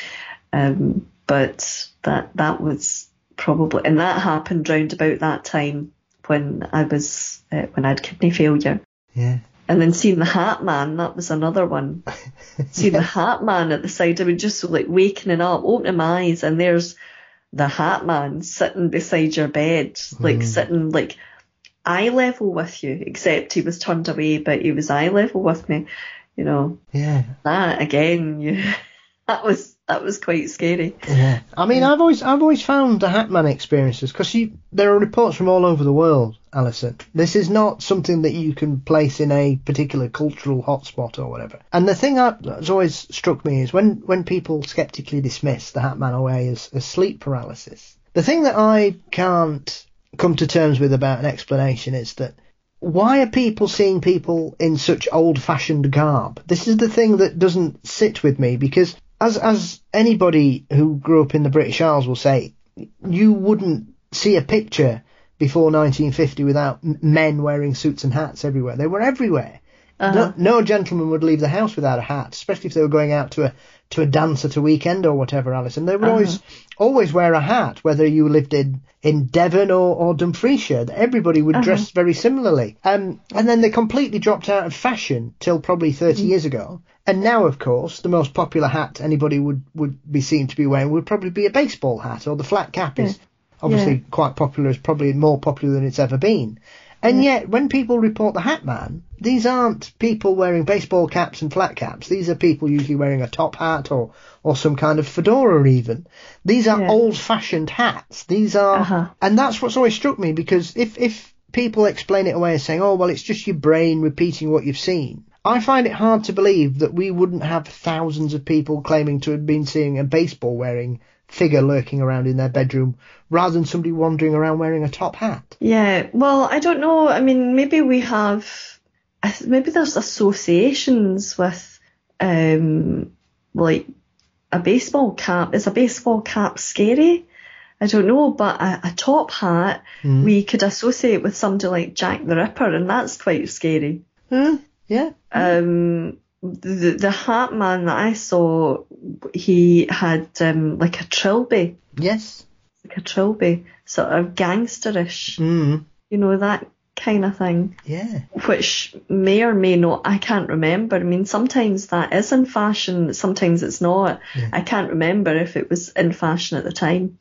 Um, but that that was probably, and that happened round about that time when I was uh, when I had kidney failure. Yeah. And then seeing the Hat Man, that was another one. Seeing the Hat Man at the side, I would just like waking up, opening my eyes, and there's the Hat Man sitting beside your bed, like Mm. sitting like eye level with you, except he was turned away, but he was eye level with me. You know, Yeah. that again, you, that was that was quite scary. Yeah. I mean, I've always I've always found the Hat Man experiences, because there are reports from all over the world, Alison. This is not something that you can place in a particular cultural hotspot or whatever. And the thing that- that's always struck me is when, when people sceptically dismiss the Hat Man away as, as sleep paralysis, the thing that I can't come to terms with about an explanation is that why are people seeing people in such old-fashioned garb? This is the thing that doesn't sit with me, because as as anybody who grew up in the British Isles will say, you wouldn't see a picture before nineteen fifty without m- men wearing suits and hats everywhere. They were everywhere. Uh-huh. No, no gentleman would leave the house without a hat, especially if they were going out to a to a dance at a weekend or whatever, Alison. They would Uh-huh. always always wear a hat, whether you lived in, in Devon or, or Dumfriesshire. Everybody would Uh-huh. dress very similarly. Um, and then they completely dropped out of fashion till probably thirty Mm-hmm. years ago. And now, of course, the most popular hat anybody would, would be seen to be wearing would probably be a baseball hat, or the flat cap is obviously Yeah. quite popular, is probably more popular than it's ever been. And Yeah. yet, when people report the Hat Man, these aren't people wearing baseball caps and flat caps. These are people usually wearing a top hat or, or some kind of fedora even. These are Yeah. old-fashioned hats. These are... Uh-huh. And that's what's always struck me, because if, if people explain it away as saying, oh, well, it's just your brain repeating what you've seen, I find it hard to believe that we wouldn't have thousands of people claiming to have been seeing a baseball-wearing figure lurking around in their bedroom rather than somebody wandering around wearing a top hat. Yeah, well, I don't know. I mean, maybe we have, I th- maybe there's associations with, um, like a baseball cap. Is a baseball cap scary? I don't know, but a, a top hat Mm. we could associate with somebody like Jack the Ripper, and that's quite scary. Huh? Yeah. Um, the the Hat Man that I saw, he had um like a trilby, Yes. like a trilby, sort of gangsterish, Mm. you know, that kind of thing. Yeah. Which may or may not, I can't remember. I mean, sometimes that is in fashion, sometimes it's not. Yeah. I can't remember if it was in fashion at the time.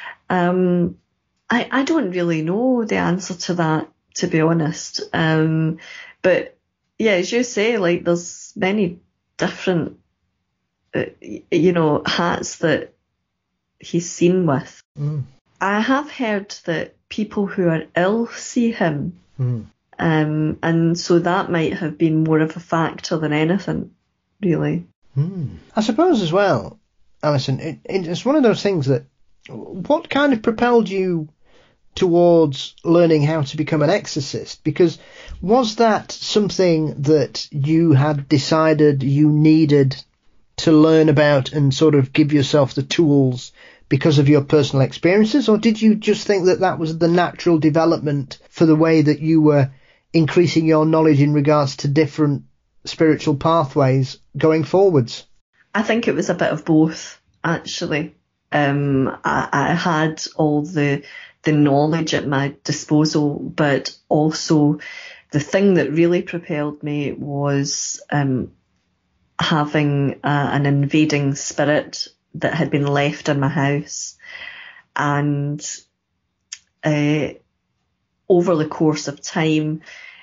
Um, I, I don't really know the answer to that, to be honest. Um, but yeah, as you say, like there's many different uh, you know, hats that he's seen with. Mm. I have heard that people who are ill see him. Mm. Um, and so that might have been more of a factor than anything, really. Mm. I suppose as well, Alison, it, it's one of those things that, what kind of propelled you towards learning how to become an exorcist? Because was that something that you had decided you needed to learn about and sort of give yourself the tools because of your personal experiences, or did you just think that that was the natural development for the way that you were increasing your knowledge in regards to different spiritual pathways going forwards? I think it was a bit of both, actually. Um, I, I had all the the knowledge at my disposal, but also the thing that really propelled me was um, having uh, an invading spirit that had been left in my house. And uh, over the course of time,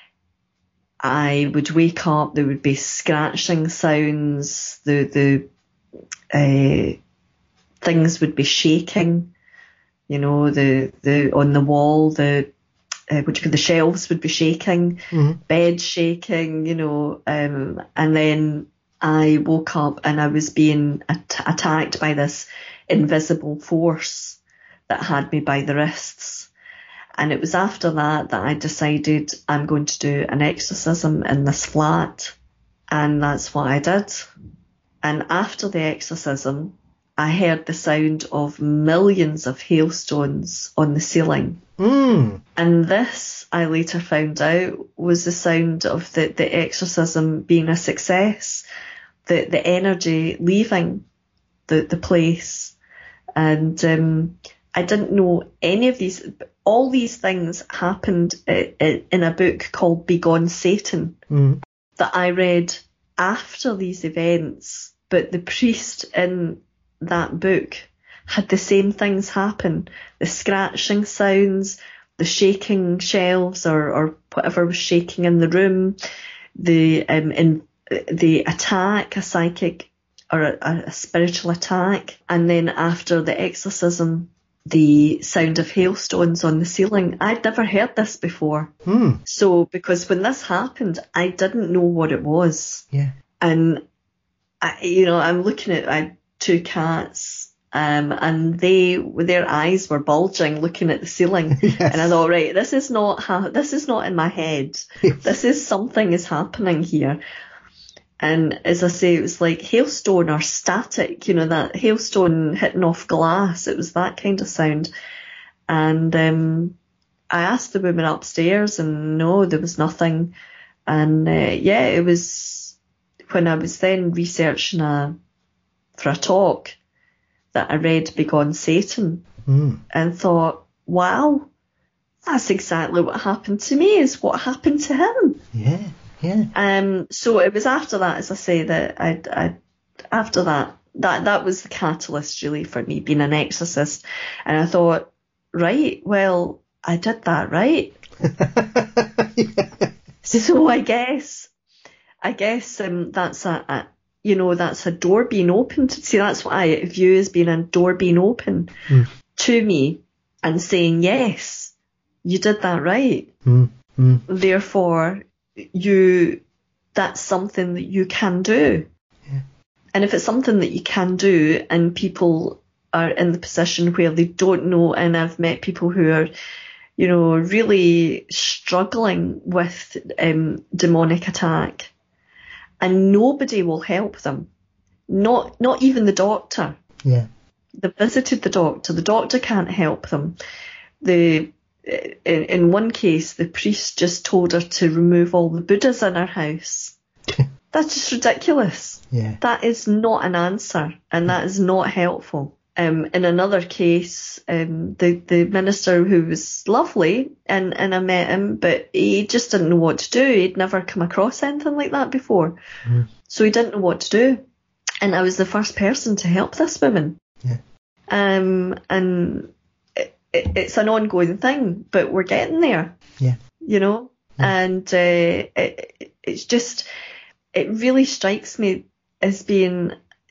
I would wake up, there would be scratching sounds, the the uh, things would be shaking, you know, the, the on the wall, the uh, what do you call, the shelves would be shaking, mm-hmm. bed shaking, you know, um, and then I woke up and I was being at- attacked by this invisible force that had me by the wrists. And it was after that that I decided I'm going to do an exorcism in this flat. And that's what I did. And after the exorcism, I heard the sound of millions of hailstones on the ceiling. Mm. And this, I later found out, was the sound of the, the exorcism being a success. The the energy leaving the, the place. And um, I didn't know any of these. All these things happened in a book called Begone Satan mm. that I read after these events. But the priest in that book had the same things happen. The scratching sounds, the shaking shelves or, or whatever was shaking in the room, the um, in the attack, a psychic or a, a spiritual attack. And then after the exorcism, the sound of hailstones on the ceiling. I'd never heard this before. Hmm. So, because when this happened, I didn't know what it was. Yeah. And, I, you know, I'm looking at I had two cats, um, and they, their eyes were bulging looking at the ceiling. Yes. And I thought, right, this is not, ha- this is not in my head. Yes. This is something is happening here. And as I say, it was like hailstone or static, you know, that hailstone hitting off glass. It was that kind of sound. And um, I asked the woman upstairs and no, there was nothing. And uh, yeah, it was when I was then researching a, for a talk that I read Begone Satan mm. and thought, wow, that's exactly what happened to me, is what happened to him. Yeah. Yeah. Um. So it was after that, as I say, that I, I, after that, that that was the catalyst really for me being an exorcist, and I thought, right, well, I did that right. Yeah. So I guess, I guess um, that's a, a, you know, that's a door being opened. See, that's what I view as being a door being open mm. to me, and saying, yes, you did that right. Mm. Mm. Therefore, you that's something that you can do. Yeah. And if it's something that you can do and people are in the position where they don't know, and I've met people who are, you know, really struggling with um, demonic attack, and nobody will help them, not not even the doctor. Yeah. They visited the doctor, the doctor can't help them. The In, in one case, the priest just told her to remove all the Buddhas in her house. That's just ridiculous. Yeah. That is not an answer, and that is not helpful. Um, in another case, um, the, the minister, who was lovely, and, and I met him, but he just didn't know what to do. He'd never come across anything like that before. Mm. So he didn't know what to do. And I was the first person to help this woman. Yeah. Um, and it's an ongoing thing, but we're getting there. Yeah. You know, yeah. And uh, it, it's just, it really strikes me as being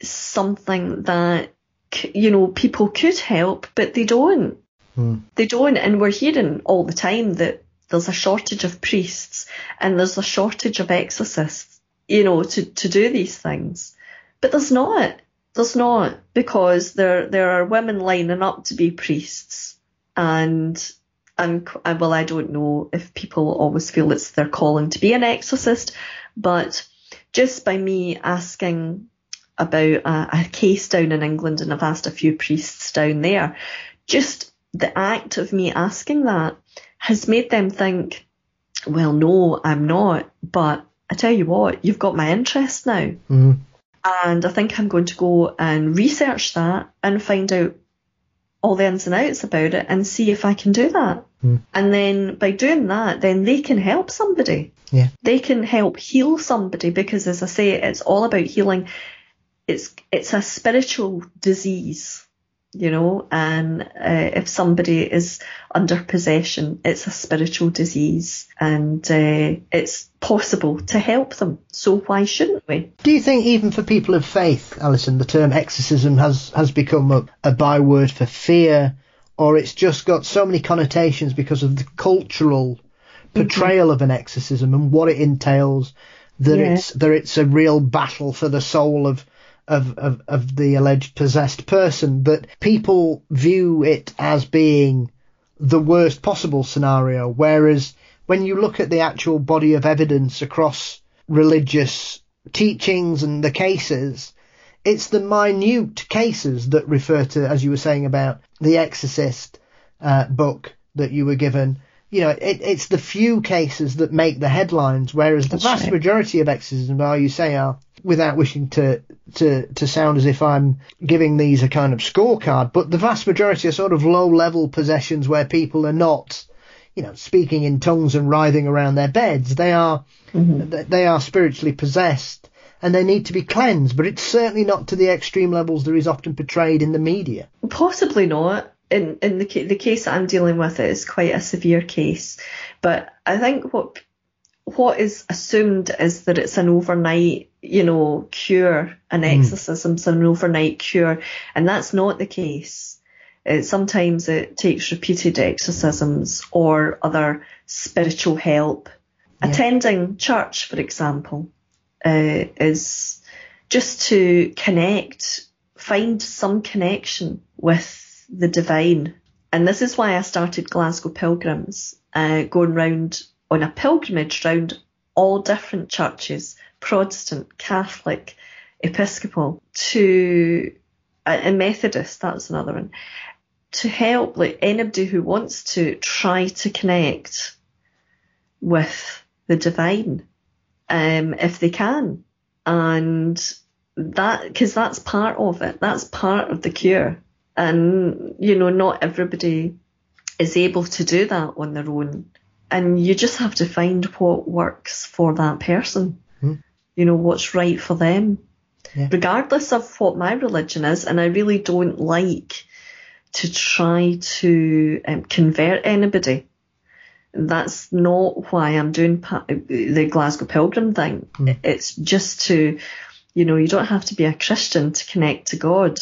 something that, you know, people could help, but they don't. Mm. They don't. And we're hearing all the time that there's a shortage of priests and there's a shortage of exorcists, you know, to, to do these things. But there's not. There's not, because there there are women lining up to be priests. And, and well, I don't know if people always feel it's their calling to be an exorcist, but just by me asking about a, a case down in England, and I've asked a few priests down there, just the act of me asking that has made them think, well, no, I'm not, but I tell you what, you've got my interest now. Mm-hmm. And I think I'm going to go and research that and find out all the ins and outs about it and see if I can do that. Mm. And then by doing that, then they can help somebody. Yeah. They can help heal somebody, because, as I say, it's all about healing. It's it's a spiritual disease, you know, and uh, if somebody is under possession, it's a spiritual disease, and uh, it's possible to help them. So why shouldn't we? Do you think even for people of faith, Alison, the term exorcism has, has become a, a byword for fear, or it's just got so many connotations because of the cultural portrayal mm-hmm. of an exorcism and what it entails, that yeah. it's that it's a real battle for the soul of Of, of of the alleged possessed person, that people view it as being the worst possible scenario, whereas when you look at the actual body of evidence across religious teachings and the cases, it's the minute cases that refer to, as you were saying about the Exorcist uh, book that you were given. You know, it, it's the few cases that make the headlines, whereas the That's vast right. majority of exorcisms, are, you say, are, without wishing to, to, to sound as if I'm giving these a kind of scorecard, but the vast majority are sort of low-level possessions where people are not, you know, speaking in tongues and writhing around their beds. They are, mm-hmm. they are spiritually possessed, and they need to be cleansed, but it's certainly not to the extreme levels that is often portrayed in the media. Possibly not. In in the the case that I'm dealing with, it is quite a severe case, but I think what what is assumed is that it's an overnight, you know, cure. An exorcism's mm. an overnight cure, and that's not the case. It, sometimes it takes repeated exorcisms or other spiritual help. Yeah. Attending church, for example, uh, is just to connect, find some connection with the divine. And this is why I started Glasgow Pilgrims, uh, going round on a pilgrimage round all different churches, Protestant, Catholic, Episcopal, to uh, and Methodist, that's another one, to help like anybody who wants to try to connect with the divine, um, if they can. And that, because that's part of it, that's part of the cure. And, you know, not everybody is able to do that on their own. And you just have to find what works for that person, hmm. you know, what's right for them, yeah. regardless of what my religion is. And I really don't like to try to um, convert anybody. That's not why I'm doing pa- the Glasgow Pilgrim thing. Hmm. It's just to, you know, you don't have to be a Christian to connect to God.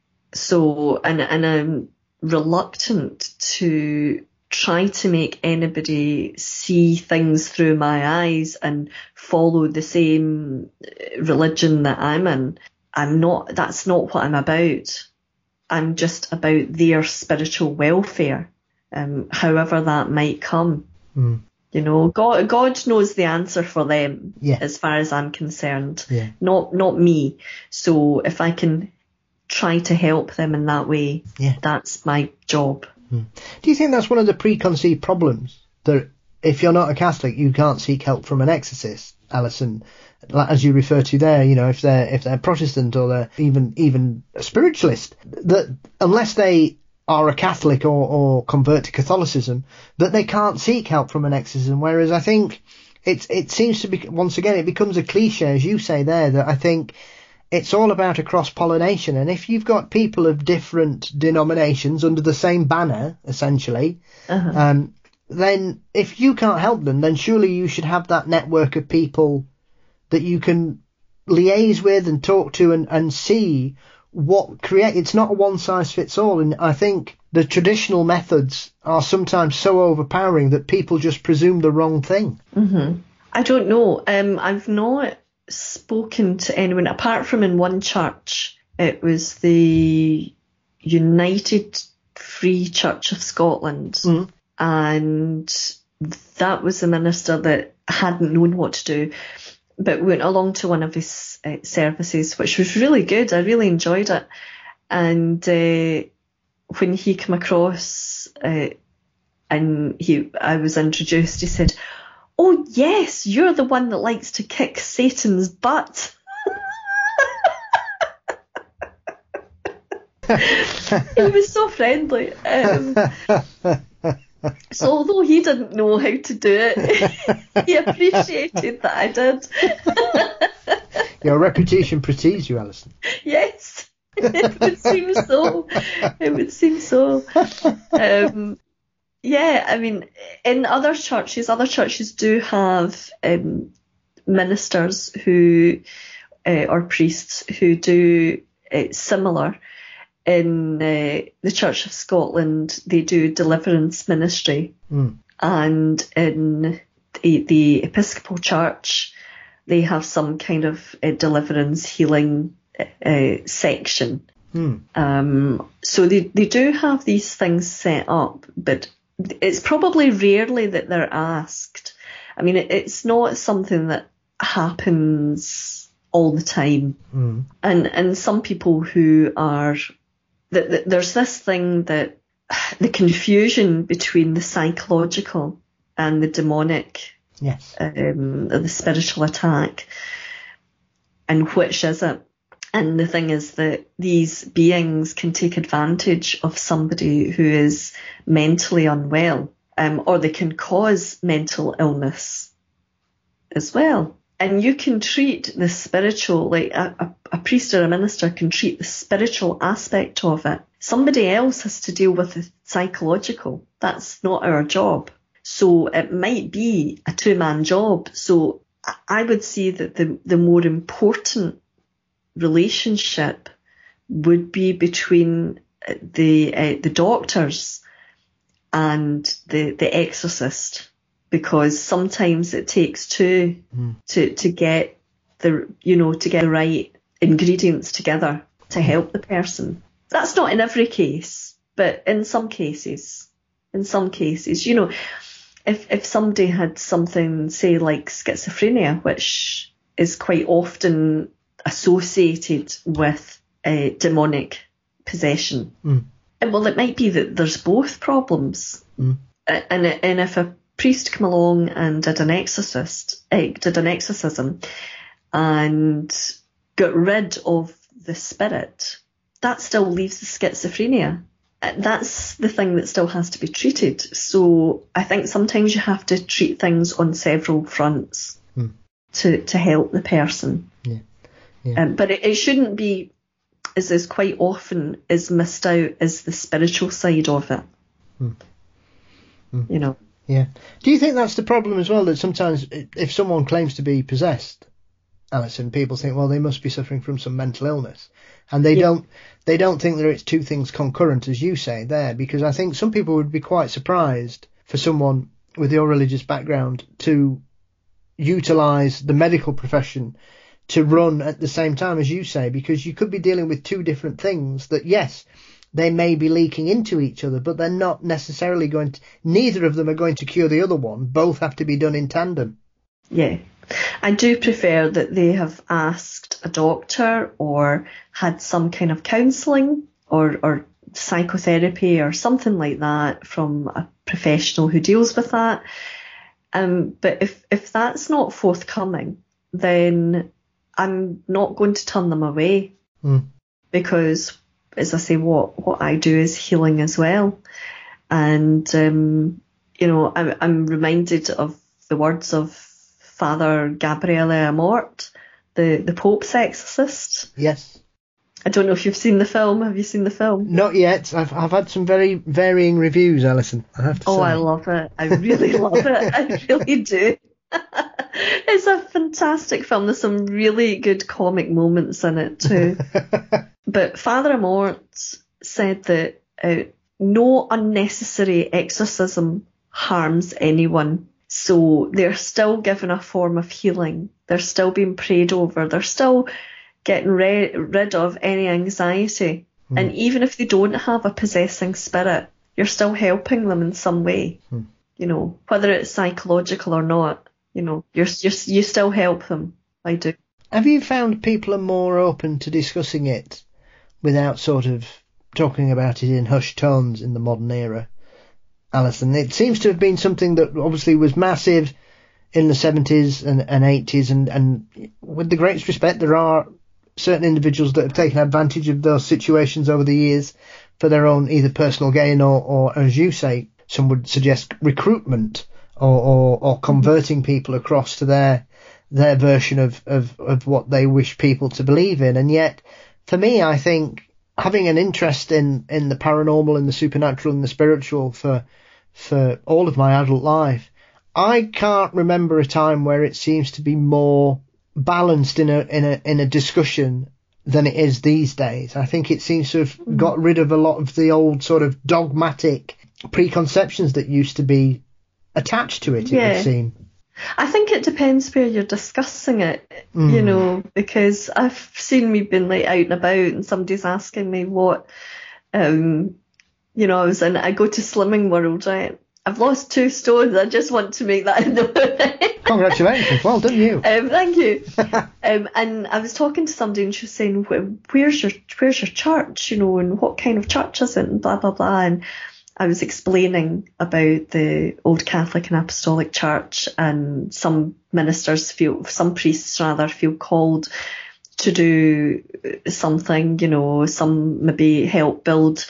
So, and, and I'm reluctant to try to make anybody see things through my eyes and follow the same religion that I'm in. I'm not, that's not what I'm about. I'm just about their spiritual welfare, um, however that might come. Mm. You know, God, God knows the answer for them, yeah. as far as I'm concerned, yeah. not, not me. So if I can try to help them in that way, yeah. that's my job. Hmm. Do you think that's one of the preconceived problems, that if you're not a Catholic you can't seek help from an exorcist, Alison, as you refer to there, you know, if they're if they're Protestant or they're even even a spiritualist, that unless they are a Catholic or, or convert to Catholicism, that they can't seek help from an exorcism? Whereas I think it's it seems to be, once again, it becomes a cliche, as you say there, that I think it's all about a cross-pollination. And if you've got people of different denominations under the same banner, essentially, uh-huh. um, then if you can't help them, then surely you should have that network of people that you can liaise with and talk to and, and see what create. It's not a one size fits all. And I think the traditional methods are sometimes so overpowering that people just presume the wrong thing. Mm-hmm. I don't know. Um, I've not spoken to anyone apart from in one church. It was the United Free Church of Scotland, mm. and that was the minister that hadn't known what to do, but went along to one of his uh, services, which was really good. I really enjoyed it. And uh, when he came across uh, and he, I was introduced, he said, "Oh yes, you're the one that likes to kick Satan's butt." He was so friendly. Um, so although he didn't know how to do it, he appreciated that I did. Your reputation precedes you, Alison. Yes, it would seem so. It would seem so. Um, yeah, I mean, in other churches, other churches do have um, ministers who, uh, or priests who do uh, similar. In uh, the Church of Scotland, they do deliverance ministry. Mm. And in the, the Episcopal Church, they have some kind of uh, deliverance healing uh, section. Mm. Um, so they, they do have these things set up, but it's probably rarely that they're asked. I mean, it, it's not something that happens all the time. Mm. And, and some people who are... That there's this thing that the confusion between the psychological and the demonic, yes, um, the spiritual attack, and which is it? And the thing is that these beings can take advantage of somebody who is mentally unwell, um, or they can cause mental illness as well. And you can treat the spiritual, like a, a, a priest or a minister can treat the spiritual aspect of it. Somebody else has to deal with the psychological. That's not our job. So it might be a two-man job. So I would say that the, the more important relationship would be between the uh, the doctors and the, the exorcist. Because sometimes it takes two mm. to, to get the, you know, to get the right ingredients together to help the person. That's not in every case, but in some cases, in some cases, you know, if, if somebody had something, say, like schizophrenia, which is quite often associated with uh, demonic possession, mm. and well, it might be that there's both problems. Mm. And, and if a priest come along and did an exorcist, uh, did an exorcism and got rid of the spirit, that still leaves the schizophrenia. That's the thing that still has to be treated. So I think sometimes you have to treat things on several fronts hmm. to, to help the person. Yeah. Yeah. Um, but it, it shouldn't be, as is quite often is missed out, is the spiritual side of it. Hmm. Hmm. You know. Yeah. Do you think that's the problem as well, that sometimes if someone claims to be possessed, Alison, people think, well, they must be suffering from some mental illness, and they yeah. don't they don't think that it's two things concurrent, as you say there, because I think some people would be quite surprised for someone with your religious background to utilise the medical profession to run at the same time, as you say, because you could be dealing with two different things that, yes, they may be leaking into each other, but they're not necessarily going to, neither of them are going to cure the other one. Both have to be done in tandem. Yeah. I do prefer that they have asked a doctor or had some kind of counselling or, or psychotherapy or something like that from a professional who deals with that. Um, but if, if that's not forthcoming, then I'm not going to turn them away mm. because, as I say, what, what I do is healing as well. And, um, you know, I'm, I'm reminded of the words of Father Gabriele Amort, the, the Pope's exorcist. Yes. I don't know if you've seen the film. Have you seen the film? Not yet. I've I've had some very varying reviews, Alison, I have to oh, say. I love it. I really love it. I really do. It's a fantastic film. There's some really good comic moments in it too. But Father Amorth said that uh, no unnecessary exorcism harms anyone. So they're still given a form of healing. They're still being prayed over. They're still getting re- rid of any anxiety. Mm. And even if they don't have a possessing spirit, you're still helping them in some way. Mm. You know, whether it's psychological or not, you know, you're, you're, you still help them. I do. Have you found people are more open to discussing it without sort of talking about it in hushed tones in the modern era, Alison? It seems to have been something that obviously was massive in the seventies and, and eighties, and, and with the greatest respect, there are certain individuals that have taken advantage of those situations over the years for their own either personal gain or, or as you say, some would suggest recruitment or, or, or converting people across to their their version of, of, of what they wish people to believe in. And yet, for me, I think having an interest in, in the paranormal and the supernatural and the spiritual for for all of my adult life, I can't remember a time where it seems to be more balanced in a in a in a discussion than it is these days. I think it seems to have mm. got rid of a lot of the old sort of dogmatic preconceptions that used to be attached to it, yeah. it would seem. I think it depends where you're discussing it, mm. you know, because I've seen me being like out and about and somebody's asking me what, um, you know, I was in, I go to Slimming World, right? I've lost two stones. I just want to make that known. Congratulations. Well done, you. Um, thank you. um, and I was talking to somebody and she was saying, where's your, where's your church, you know, and what kind of church is it, and blah, blah, blah. And I was explaining about the Old Catholic and Apostolic Church, and some ministers feel, some priests rather, feel called to do something, you know, some maybe help build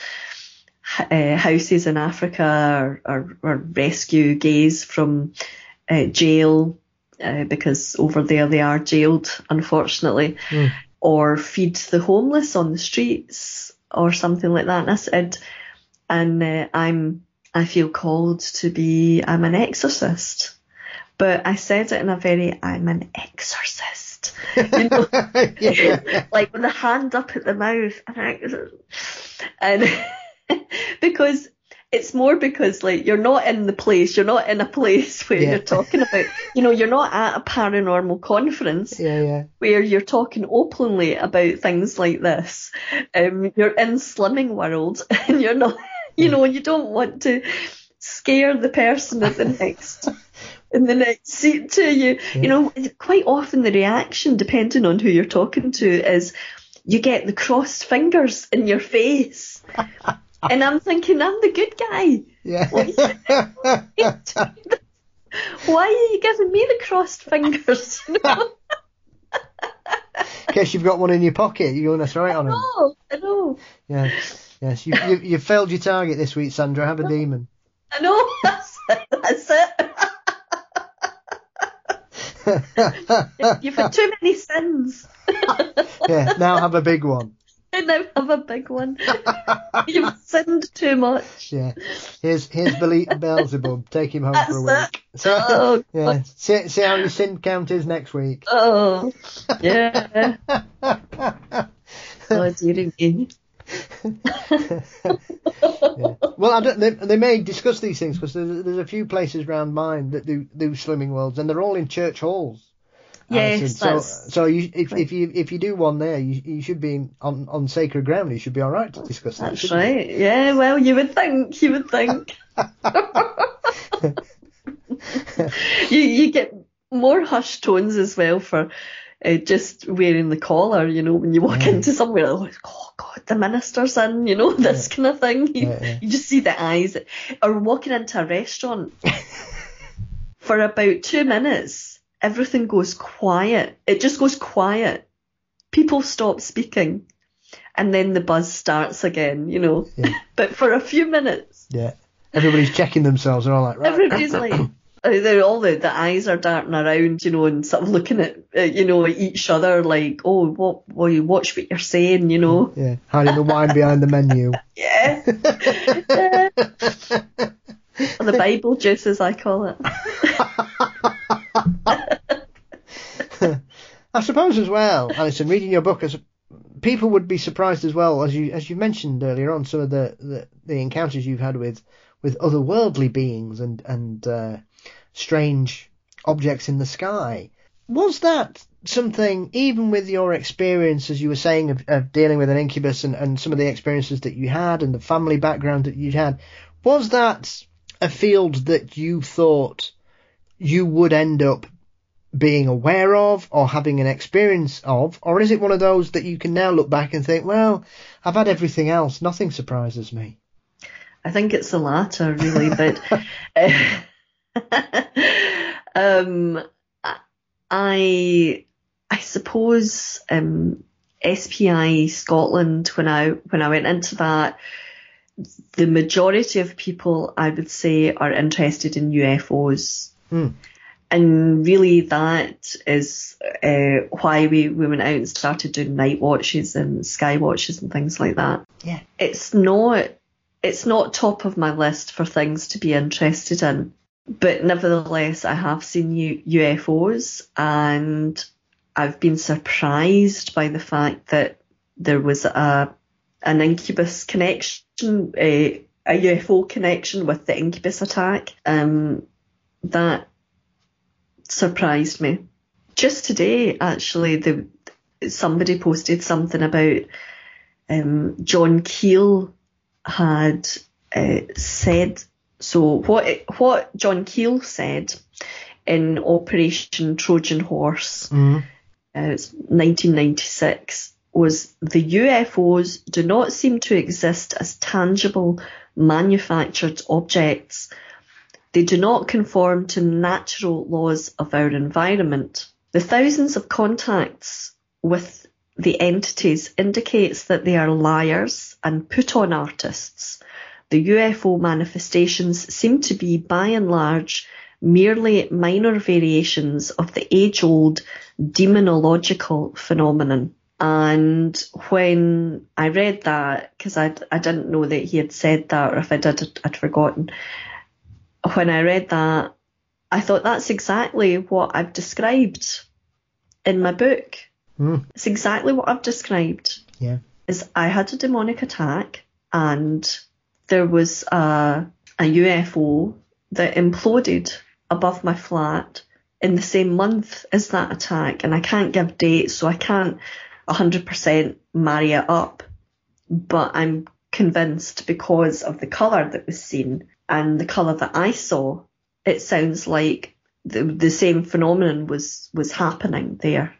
uh, houses in Africa, or, or, or rescue gays from uh, jail, uh, because over there they are jailed, unfortunately, mm. or feed the homeless on the streets or something like that. And I said, And uh, I'm, I feel called to be, I'm an exorcist. But I said it in a very, I'm an exorcist. You know, yeah. Like with the hand up at the mouth. And, I, and because it's more because like you're not in the place, you're not in a place where yeah. you're talking about, you know, you're not at a paranormal conference yeah, yeah. where you're talking openly about things like this. Um, you're in Slimming World and you're not, you know, you don't want to scare the person at the next in the next seat to you. Yeah. You know, quite often the reaction, depending on who you're talking to, is you get the crossed fingers in your face. And I'm thinking, I'm the good guy. Yeah. Why are you giving me the crossed fingers? You know? In case you've got one in your pocket, you want to throw it on him. I know, I know. Yeah. Yes, you, you, you failed your target this week, Sandra. Have a demon. I know, that's it. That's it. You've had too many sins. Yeah, now have a big one. And now have a big one. You've sinned too much. Yeah. Here's here's Beelzebub. Take him home that's for a week. It. So, oh, yeah. See, see how your sin count is next week. Oh, yeah. Oh, dearie me. Yeah. Well, I don't, they, they may discuss these things because there's, there's a few places around mine that do do Slimming Worlds, and they're all in church halls. Yes, so so you, if if you if you do one there, you you should be in, on on sacred ground. You should be all right to discuss that. That's right. You? Yeah. Well, you would think. You would think. you you get more hushed tones as well for uh, just wearing the collar. You know, when you walk yeah. into somewhere, like, oh God, the minister's in. You know, this yeah. kind of thing. You, yeah, yeah. you just see the eyes. Or walking into a restaurant for about two minutes. Everything goes quiet. It just goes quiet. People stop speaking. And then the buzz starts again, you know. Yeah. But for a few minutes. Yeah. Everybody's checking themselves. They're all like, right. Everybody's like, they're all the, the eyes are darting around, you know, and sort of looking at, uh, you know, each other like, oh, what, well, you watch what you're saying, you know. Yeah. Hiding the wine behind the menu. Yeah. Yeah. Or the Bible juice, as I call it. I suppose as well, Alison, reading your book, as people would be surprised as well, as you as you mentioned earlier on, some of the, the, the encounters you've had with, with otherworldly beings and, and uh, strange objects in the sky. Was that something, even with your experience, as you were saying, of, of dealing with an incubus and, and some of the experiences that you had and the family background that you had, was that a field that you thought you would end up being aware of or having an experience of, or is it one of those that you can now look back and think, well, I've had everything else, nothing surprises me? I think it's the latter, really, but uh, um, I I suppose um, S P I Scotland, when I when I went into that, the majority of people, I would say, are interested in U F Os. Mm. And really that is uh, why we, we went out and started doing night watches and sky watches and things like that. Yeah. It's not it's not top of my list for things to be interested in. But nevertheless, I have seen U- UFOs, and I've been surprised by the fact that there was a an incubus connection, a, a U F O connection with the incubus attack. Um, that surprised me. Just today, actually, the somebody posted something about um, John Keel had uh, said. So what what John Keel said in Operation Trojan Horse, mm-hmm. uh, nineteen ninety-six, was the U F Os do not seem to exist as tangible manufactured objects. They do not conform to natural laws of our environment. The thousands of contacts with the entities indicates that they are liars and put-on artists. The U F O manifestations seem to be, by and large, merely minor variations of the age-old demonological phenomenon. And when I read that, because I I didn't know that he had said that, or if I did, I'd forgotten. When I read that, I thought that's exactly what I've described in my book. Mm. It's exactly what I've described. Yeah. Is I had a demonic attack, and there was a, a U F O that imploded above my flat in the same month as that attack. And I can't give dates, so I can't one hundred percent marry it up. But I'm convinced, because of the colour that was seen and the colour that I saw, it sounds like the, the same phenomenon was, was happening there.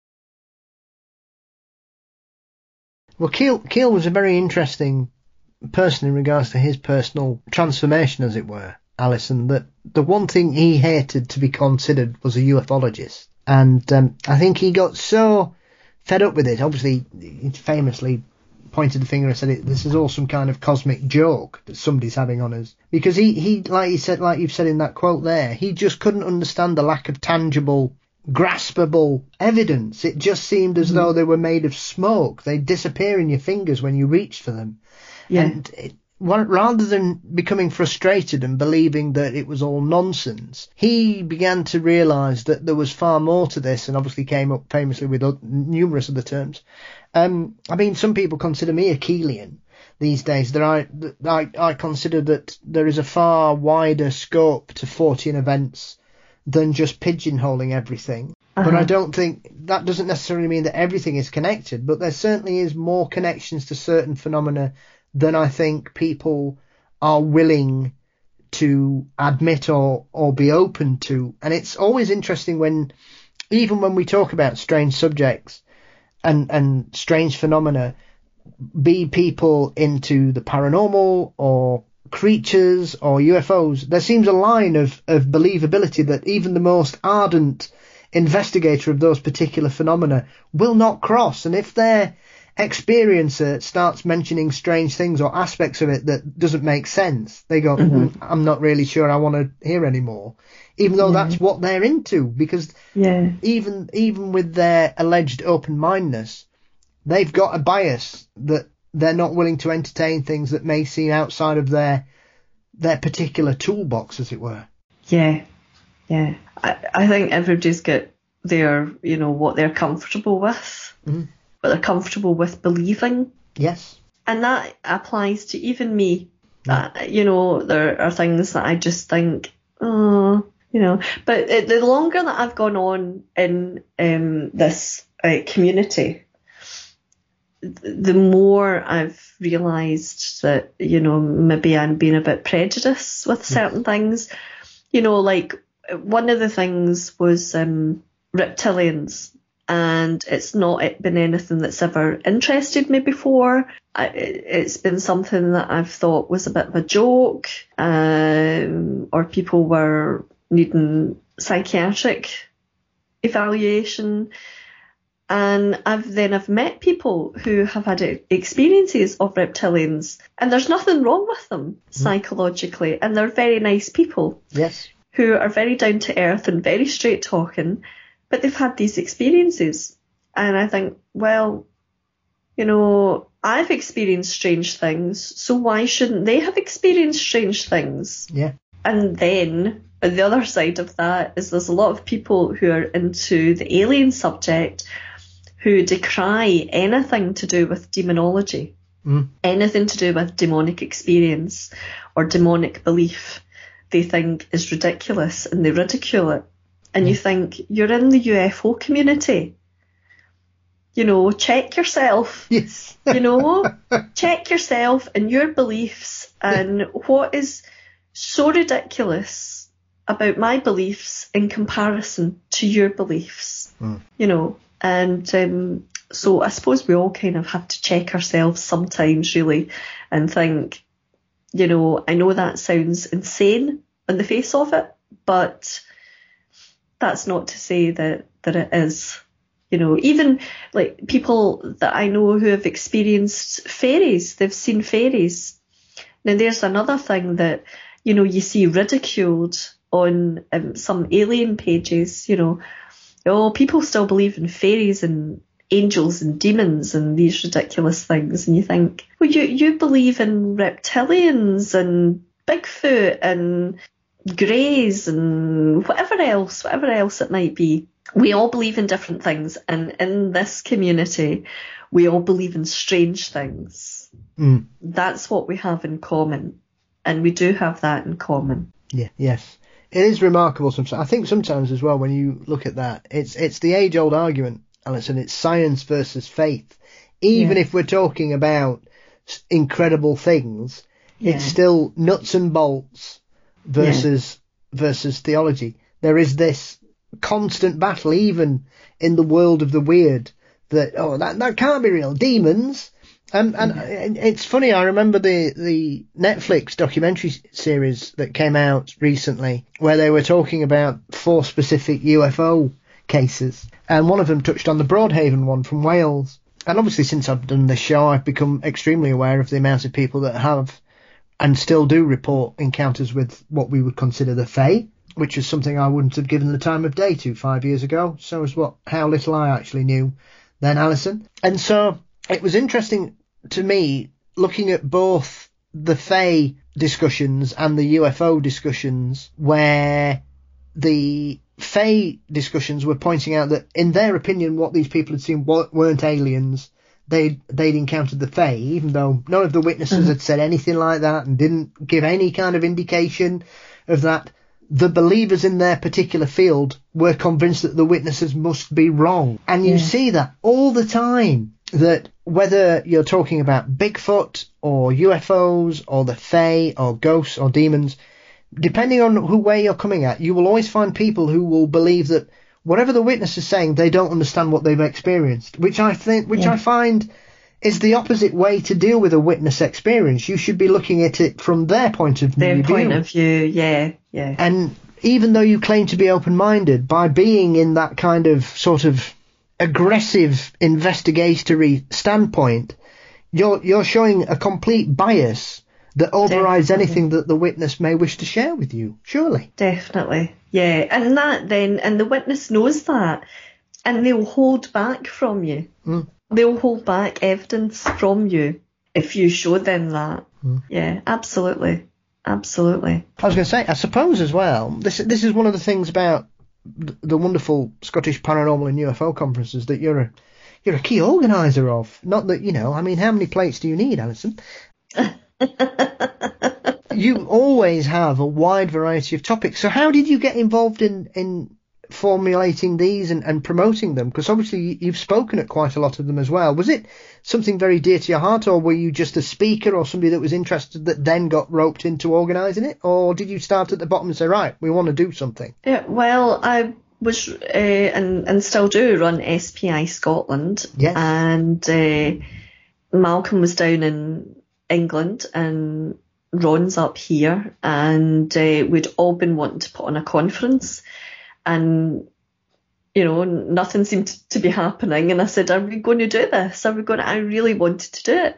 Well, Keel, Keel was a very interesting person in regards to his personal transformation, as it were, Alison, that the one thing he hated to be considered was a ufologist. And um, I think he got so fed up with it. Obviously, he famously pointed the finger and said, it, this is all some kind of cosmic joke that somebody's having on us. Because he, he like you said, like you've said in that quote there, he just couldn't understand the lack of tangible, graspable evidence. It just seemed as mm. though they were made of smoke. They'd disappear in your fingers when you reached for them. Yeah. And it, rather than becoming frustrated and believing that it was all nonsense, he began to realise that there was far more to this, and obviously came up famously with numerous other terms. Um, I mean, some people consider me a Keelian these days. That I, that I I consider that there is a far wider scope to Fortean events than just pigeonholing everything. Uh-huh. But I don't think that doesn't necessarily mean that everything is connected, but there certainly is more connections to certain phenomena than I think people are willing to admit or, or be open to. And it's always interesting when, even when we talk about strange subjects and, and strange phenomena, be people into the paranormal or creatures or U F Os, there seems a line of, of believability that even the most ardent investigator of those particular phenomena will not cross. And if they're experiencer starts mentioning strange things or aspects of it that doesn't make sense, they go, mm-hmm. mm, I'm not really sure I want to hear anymore, even though yeah. that's what they're into, because yeah. even even with their alleged open-mindedness, they've got a bias that they're not willing to entertain things that may seem outside of their their particular toolbox, as it were. Yeah, yeah. I, I think everybody's got their, you know, what they're comfortable with, mm. what they're comfortable with believing. Yes. And that applies to even me. Yeah. Uh, you know, there are things that I just think, oh, you know. But it, the longer that I've gone on in um, this uh, community, the more I've realised that, you know, maybe I'm being a bit prejudiced with certain things. You know, like one of the things was um, reptilians, and it's not been anything that's ever interested me before. I, it's been something that I've thought was a bit of a joke, um, or people were needing psychiatric evaluation. And I've then I've met people who have had experiences of reptilians, and there's nothing wrong with them psychologically, and they're very nice people. Yes. Who are very down to earth and very straight talking, but they've had these experiences. And I think, well, you know, I've experienced strange things, so why shouldn't they have experienced strange things? Yeah. And then on the other side of that is there's a lot of people who are into the alien subject who decry anything to do with demonology, mm. anything to do with demonic experience or demonic belief. They think is ridiculous, and they ridicule it. And mm. you think, you're in the U F O community. You know, check yourself. Yes. You know, check yourself and your beliefs, and what is so ridiculous about my beliefs in comparison to your beliefs. Mm. You know, and um, so I suppose we all kind of have to check ourselves sometimes, really, and think, you know, I know that sounds insane on the face of it, but that's not to say that, that it is. You know, even like people that I know who have experienced fairies, they've seen fairies. Now there's another thing that, you know, you see ridiculed on um, some alien pages, you know, oh, people still believe in fairies and angels and demons and these ridiculous things. And you think, well, you, you believe in reptilians and Bigfoot and greys and whatever else, whatever else it might be. We all believe in different things. And in this community, we all believe in strange things. Mm. That's what we have in common. And we do have that in common. Yeah, yes. It is remarkable sometimes. I think sometimes as well, when you look at that, it's it's the age-old argument, Alison, it's science versus faith. Even yeah. if we're talking about incredible things, yeah. it's still nuts and bolts versus yeah. versus theology. There is this constant battle, even in the world of the weird, that, oh, that, that can't be real. Demons. Um, and mm-hmm. it's funny, I remember the, the Netflix documentary series that came out recently where they were talking about four specific U F O cases. And one of them touched on the Broadhaven one from Wales. And obviously since I've done this show, I've become extremely aware of the amount of people that have and still do report encounters with what we would consider the Fae, which is something I wouldn't have given the time of day to five years ago. So is what how little I actually knew then, Alison. And so it was interesting to me, looking at both the Fae discussions and the U F O discussions, where the Fae discussions were pointing out that, in their opinion, what these people had seen weren't aliens. They'd, they'd encountered the Fae, even though none of the witnesses mm-hmm. had said anything like that and didn't give any kind of indication of that. The believers in their particular field were convinced that the witnesses must be wrong. And you yeah. see that all the time. That whether you're talking about Bigfoot or U F Os or the Fae or ghosts or demons, depending on who where you're coming at, you will always find people who will believe that whatever the witness is saying, they don't understand what they've experienced, which I think, which yeah. I find is the opposite way to deal with a witness experience. You should be looking at it from their point of view. Their point of view, yeah, yeah. And even though you claim to be open-minded, by being in that kind of sort of aggressive investigatory standpoint, you're you're showing a complete bias that overrides Definitely. anything that the witness may wish to share with you, surely. Definitely, yeah. And that then, and the witness knows that, and they'll hold back from you. Mm. They'll hold back evidence from you if you show them that. Mm. Yeah, absolutely, absolutely. I was going to say, I suppose as well, this this is one of the things about the wonderful Scottish Paranormal and U F O conferences that you're a you're a key organiser of. Not that, you know, I mean, how many plates do you need, Alison? You always have a wide variety of topics. So how did you get involved in, in formulating these and, and promoting them? Because obviously you've spoken at quite a lot of them as well. Was it something very dear to your heart, or were you just a speaker or somebody that was interested that then got roped into organising it? Or did you start at the bottom and say, right, we want to do something? Yeah, well, I was uh, and, and still do run S P I Scotland. Yes. And uh, Malcolm was down in England and Ron's up here, and uh, we'd all been wanting to put on a conference, and you know, nothing seemed to be happening. And I said, are we going to do this? Are we going to? I really wanted to do it.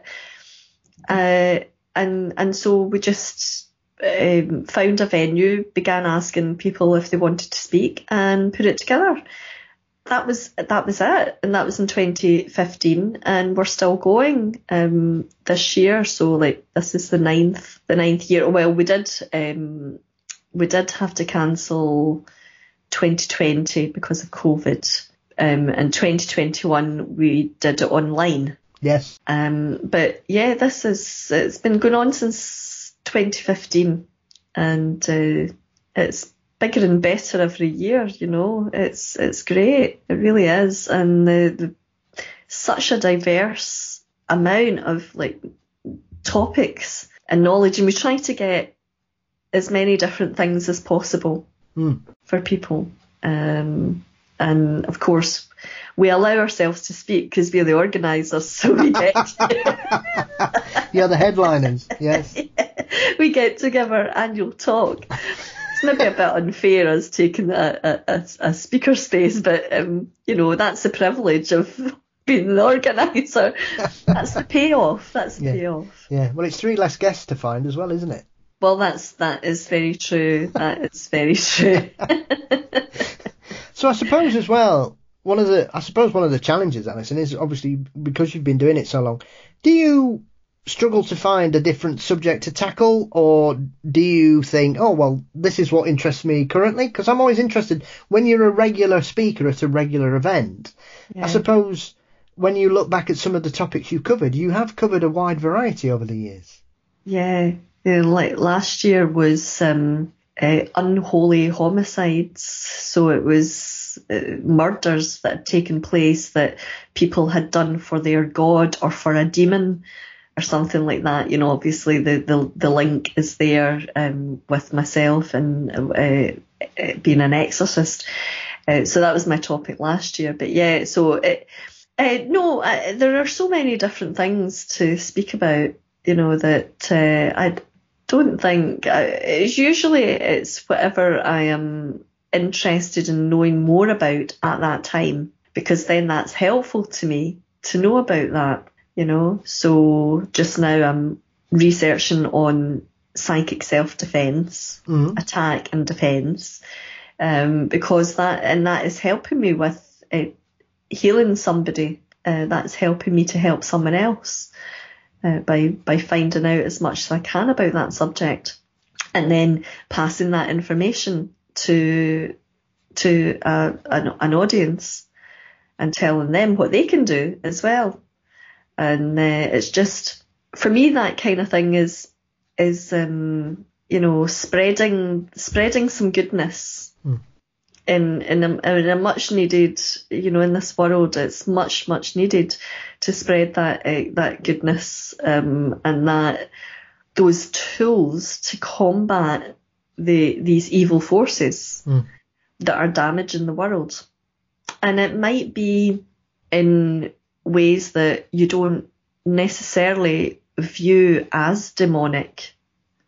Uh, and and so we just um, found a venue, began asking people if they wanted to speak, and put it together. That was that was it, and that was in twenty fifteen, and we're still going um, this year. So like this is the ninth the ninth year. Well, we did um, we did have to cancel twenty twenty because of COVID. Um, in twenty twenty-one we did it online. Yes. Um, but yeah, this is it's been going on since twenty fifteen, and uh, it's bigger and better every year. You know, it's it's great. It really is, and the, the such a diverse amount of like topics and knowledge, and we try to get as many different things as possible mm. for people. Um, and of course, we allow ourselves to speak because we're the organisers, so we get You're the headliners, yes. Yeah, we get to give our annual talk. It's maybe a bit unfair us taking a, a, a speaker space, but um, you know, that's the privilege of being the organiser. That's the payoff. That's the yeah. payoff. Yeah. Well, it's three less guests to find as well, isn't it? Well, that's that is very true. That is very true. So I suppose as well, one of the I suppose one of the challenges, Alison, is obviously because you've been doing it so long. Do you struggle to find a different subject to tackle, or do you think, oh well, this is what interests me currently? Because I'm always interested when you're a regular speaker at a regular event. Yeah. I suppose when you look back at some of the topics you covered, you have covered a wide variety over the years. Yeah, yeah, like last year was um, uh, unholy homicides, so it was uh, murders that had taken place that people had done for their god or for a demon or something like that. You know, obviously the the, the link is there um, with myself and uh, being an exorcist. Uh, so that was my topic last year. But yeah, so it, uh, no, uh, there are so many different things to speak about. You know, that uh, I don't think uh, it's usually it's whatever I am interested in knowing more about at that time, because then that's helpful to me to know about that. You know, so just now I'm researching on psychic self-defense, mm-hmm. attack and defense, um, because that and that is helping me with uh, healing somebody. Uh, that's helping me to help someone else. Uh, by by finding out as much as I can about that subject, and then passing that information to to uh, an, an audience and telling them what they can do as well. And uh, it's just, for me, that kind of thing is is um, you know, spreading spreading some goodness. Mm. In in a, in a much needed, you know, in this world, it's much much needed to spread that uh, that goodness um, and that those tools to combat the these evil forces mm. that are damaging the world. And it might be in ways that you don't necessarily view as demonic,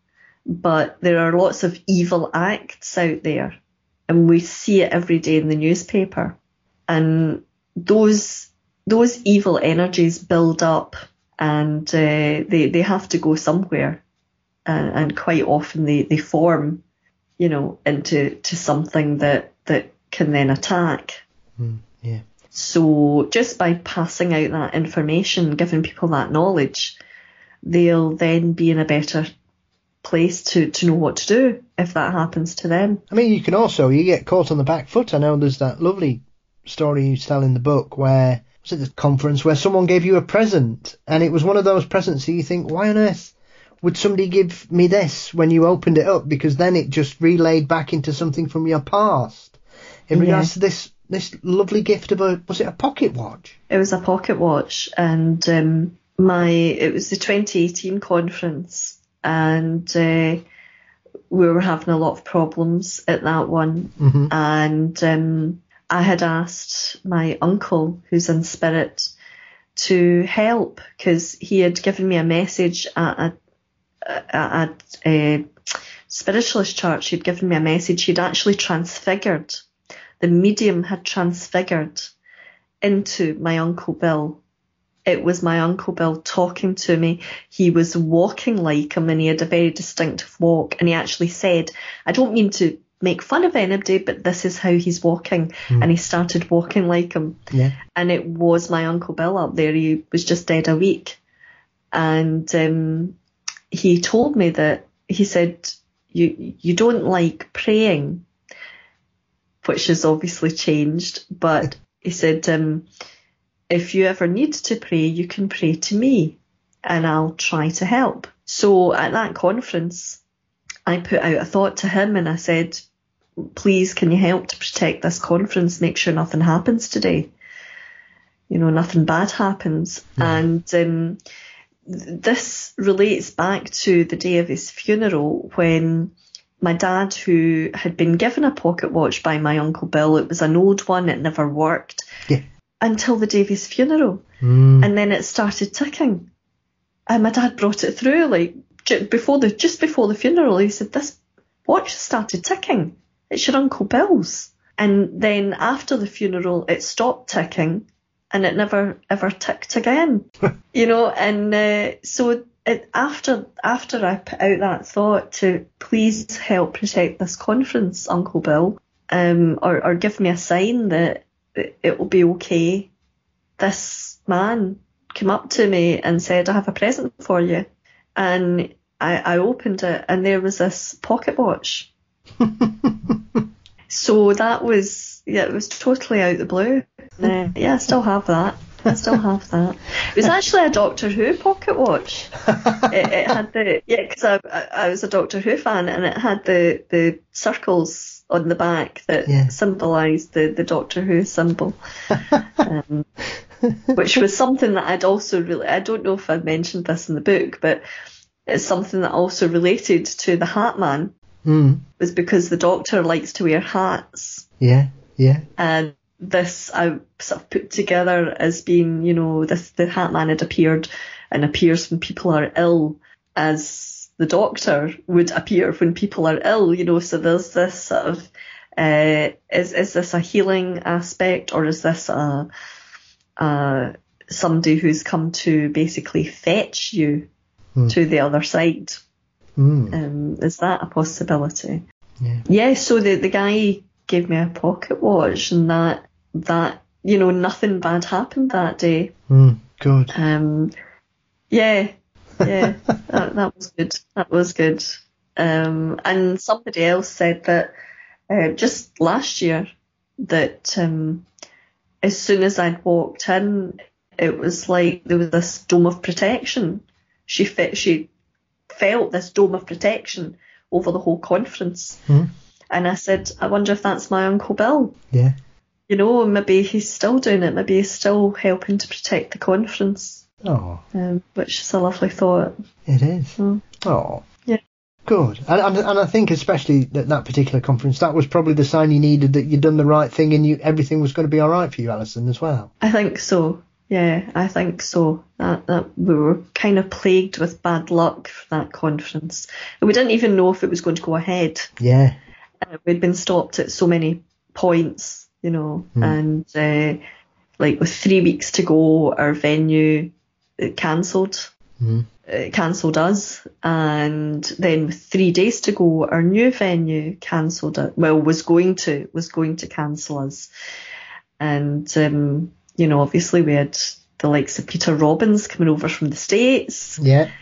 but there are lots of evil acts out there. And we see it every day in the newspaper. And those those evil energies build up, and uh, they, they have to go somewhere. Uh, and quite often they, they form, you know, into to something that, that can then attack. Mm, yeah. So just by passing out that information, giving people that knowledge, they'll then be in a better place to, to know what to do if that happens to them. I mean, you can also, you get caught on the back foot. I know there's that lovely story you tell in the book where, was it the conference, where someone gave you a present, and it was one of those presents that you think, why on earth would somebody give me this when you opened it up? Because then it just relayed back into something from your past. In regards yeah. to this this lovely gift of a, was it a pocket watch? It was a pocket watch, and um, my it was the twenty eighteen conference, and uh, we were having a lot of problems at that one, mm-hmm. and um, I had asked my uncle, who's in spirit, to help, because he had given me a message at a at a spiritualist church. He'd given me a message. He'd actually transfigured. The medium had transfigured into my Uncle Bill. It was my Uncle Bill talking to me. He was walking like him, and he had a very distinctive walk. And he actually said, I don't mean to make fun of anybody, but this is how he's walking. Mm. And he started walking like him. Yeah. And it was my Uncle Bill up there. He was just dead a week. And um he told me that, he said, you you don't like praying, which has obviously changed, but he said, um, if you ever need to pray, you can pray to me and I'll try to help. So at that conference, I put out a thought to him and I said, please, can you help to protect this conference, make sure nothing happens today? You know, nothing bad happens. Mm. And um this relates back to the day of his funeral, when my dad, who had been given a pocket watch by my Uncle Bill, it was an old one, it never worked, yeah. until the day of his funeral. Mm. And then it started ticking. And my dad brought it through, like, before the just before the funeral. He said, this watch started ticking. It's your Uncle Bill's. And then after the funeral, it stopped ticking. And it never ever ticked again, you know. And uh, so it, after after I put out that thought to please help protect this conference, Uncle Bill, um, or, or give me a sign that it will be okay, this man came up to me and said, I have a present for you. And I, I opened it, and there was this pocket watch. So that was, yeah, it was totally out the blue. Uh, yeah, I still have that. I still have that. It was actually a Doctor Who pocket watch. it, it had the, yeah, because I, I was a Doctor Who fan, and it had the, the circles on the back that yeah. symbolised the, the Doctor Who symbol. um, which was something that I'd also really, I don't know if I mentioned this in the book, but it's something that also related to the Hat Man. Mm. Was because the Doctor likes to wear hats. Yeah, yeah. And this I sort of put together as being, you know, this the Hat Man had appeared and appears when people are ill, as the Doctor would appear when people are ill, you know. So there's this sort of, uh, is is this a healing aspect, or is this a, a somebody who's come to basically fetch you mm. to the other side? Mm. Um, is that a possibility? Yeah. Yeah. So the the guy gave me a pocket watch, and that that you know, nothing bad happened that day. Mm, good. Um. Yeah. Yeah. that that was good. That was good. Um. And somebody else said that uh, just last year that um, as soon as I'd walked in, it was like there was this dome of protection. She fit. She. felt this dome of protection over the whole conference. Mm. And I said, I wonder if that's my Uncle Bill. Yeah. You know, maybe he's still doing it. Maybe he's still helping to protect the conference. Oh. Um, which is a lovely thought. It is. Mm. Oh. Yeah. Good. And, and and I think especially at that particular conference, that was probably the sign you needed that you'd done the right thing and you everything was going to be all right for you, Alison, as well. I think so. Yeah, I think so. That, that we were kind of plagued with bad luck for that conference. And we didn't even know if it was going to go ahead. Yeah. Uh, we'd been stopped at so many points, you know, mm. and uh, like with three weeks to go, our venue cancelled. Mm. It cancelled us. And then with three days to go, our new venue cancelled it. Well, was going to, was going to cancel us. And, um, you know, obviously we had the likes of Peter Robbins coming over from the States. Yeah.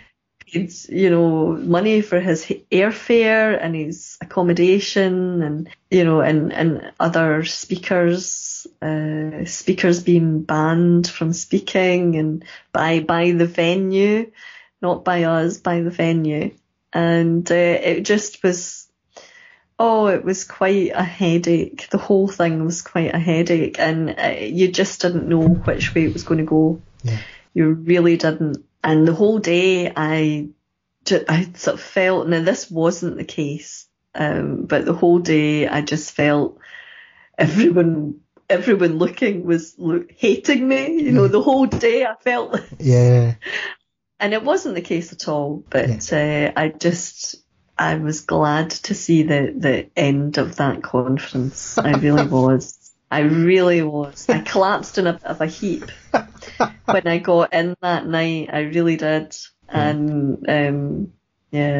paid, you know, money for his airfare and his accommodation, and you know, and and other speakers, uh, speakers being banned from speaking, and by by the venue, not by us, by the venue, and uh, it just was. Oh, it was quite a headache. The whole thing was quite a headache, and uh, you just didn't know which way it was going to go. Yeah. You really didn't. And the whole day, I, just, I sort of felt, now this wasn't the case, um, but the whole day I just felt everyone, everyone looking was look, hating me. You know, the whole day I felt. Yeah. And it wasn't the case at all. But Yeah. uh, I just, I was glad to see the the end of that conference. I really was. I really was. I collapsed in a bit of a heap when I got in that night. I really did. And um, yeah,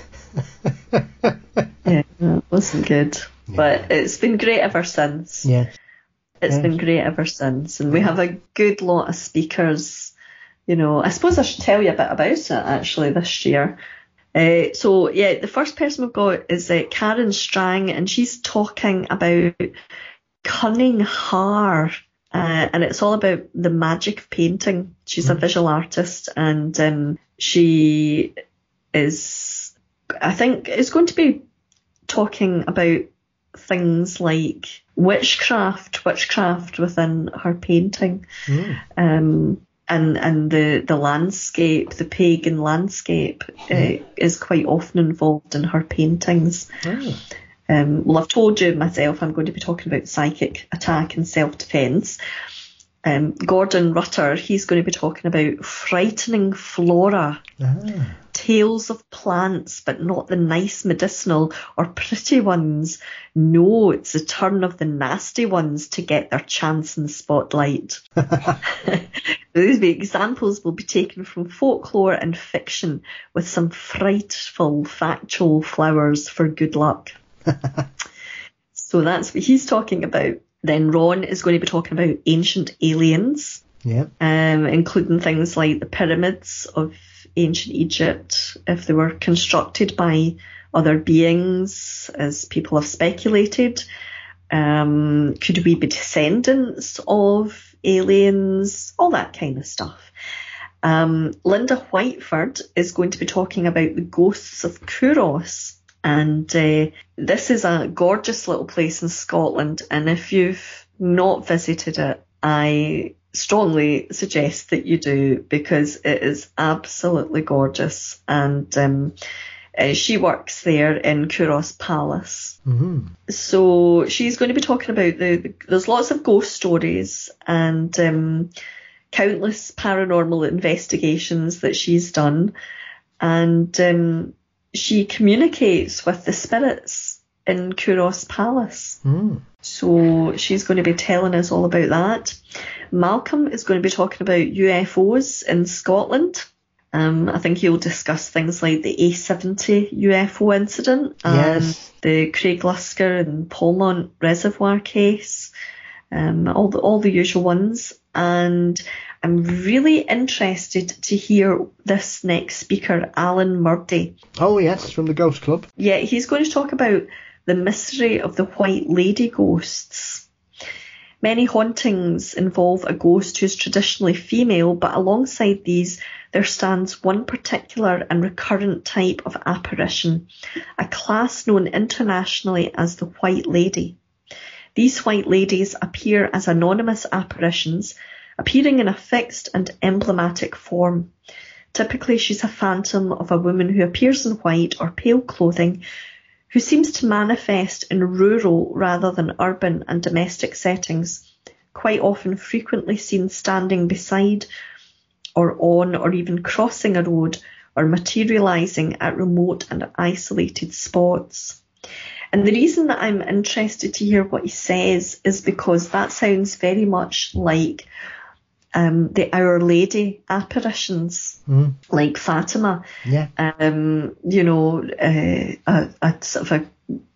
yeah, it wasn't good. Yeah. But it's been great ever since. Yeah. It's Yeah. been great ever since, and we have a good lot of speakers. You know, I suppose I should tell you a bit about it actually this year. Uh, so yeah, the first person we've got is uh, Karen Strang, and she's talking about cunning haar, uh, and it's all about the magic of painting. She's a visual artist, and um, she is, I think, is going to be talking about things like witchcraft, witchcraft within her painting, Mm. um, and and the the landscape, the pagan landscape, uh, is quite often involved in her paintings. Oh. Um, well, I've told you myself I'm going to be talking about psychic attack and self-defence. Um, Gordon Rutter, he's going to be talking about frightening flora, Ah. tales of plants, but not the nice medicinal or pretty ones. No, it's the turn of the nasty ones to get their chance in the spotlight. These examples will be taken from folklore and fiction, with some frightful factual flowers for good luck. So that's what he's talking about. Then Ron is going to be talking about ancient aliens, Yeah. um, including things like the pyramids of ancient Egypt, if they were constructed by other beings, as people have speculated. Um, could we be descendants of aliens? All that kind of stuff. Um, Linda Whiteford is going to be talking about the ghosts of Kouros. And uh, this is a gorgeous little place in Scotland. And if you've not visited it, I strongly suggest that you do, because it is absolutely gorgeous. And um, uh, she works there in Kouros Palace. Mm-hmm. So she's going to be talking about the, the there's lots of ghost stories and um, countless paranormal investigations that she's done. And um, she communicates with the spirits in Kouros Palace. Mm. So she's going to be telling us all about that. Malcolm is going to be talking about U F Os in Scotland. Um, I think he'll discuss things like the A seventy U F O incident and Yes. the Craig Lusker and Polmont Reservoir case, um, all the all the usual ones. And I'm really interested to hear this next speaker, Alan Murdy. Oh, yes, from the Ghost Club. Yeah, he's going to talk about the mystery of the White Lady ghosts. Many hauntings involve a ghost who's traditionally female, but alongside these, there stands one particular and recurrent type of apparition, a class known internationally as the White Lady. These White Ladies appear as anonymous apparitions, appearing in a fixed and emblematic form. Typically, she's a phantom of a woman who appears in white or pale clothing, who seems to manifest in rural rather than urban and domestic settings, quite often frequently seen standing beside or on or even crossing a road or materialising at remote and isolated spots. And the reason that I'm interested to hear what he says is because that sounds very much like um, the Our Lady apparitions, Mm. like Fatima. Yeah. Um, you know, uh, a, a sort of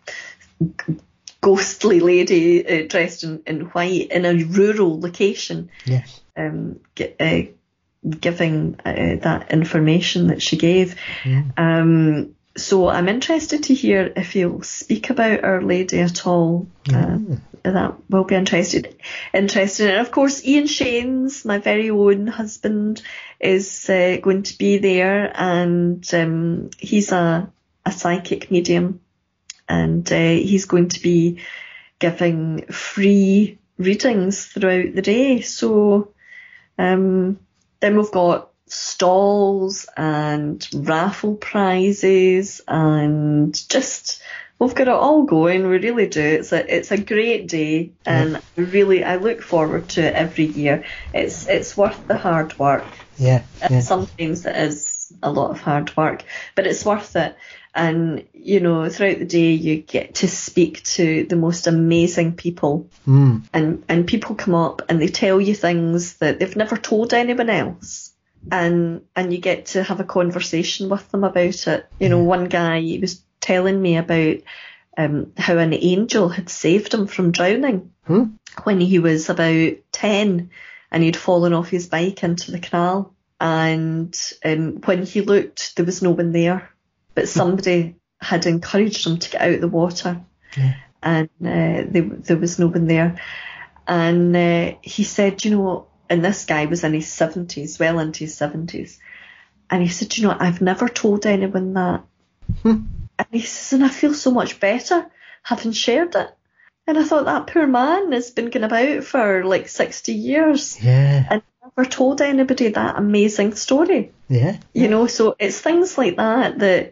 a ghostly lady uh, dressed in, in white in a rural location. Yes. Um, get, uh, giving uh, that information that she gave. Mm. Um, so I'm interested to hear if you'll speak about Our Lady at all. Mm. Uh, that will be interested. Interesting. And of course, Ian Shanes, my very own husband, is uh, going to be there, and um, he's a, a psychic medium, and uh, he's going to be giving free readings throughout the day. So um, then we've got stalls and raffle prizes, and just we've got it all going. We really do. It's a it's a great day, and yeah. really I look forward to it every year. It's it's worth the hard work. Yeah, yeah. Sometimes it is a lot of hard work, but it's worth it. And, you know, throughout the day, you get to speak to the most amazing people. Mm. And, and people come up and they tell you things that they've never told anyone else. And and you get to have a conversation with them about it. You know, one guy, he was telling me about um, how an angel had saved him from drowning hmm? when he was about ten, and he'd fallen off his bike into the canal. And um, when he looked, there was no one there. But somebody had encouraged him to get out of the water, yeah. and uh, they, there was no one there. And uh, he said, you know, and this guy was in his seventies, well into his seventies, and he said, you know, I've never told anyone that. Hmm. And he says, and I feel so much better having shared it. And I thought, that poor man has been going about for like sixty years. Yeah. And never told anybody that amazing story. Yeah. You know, so it's things like that that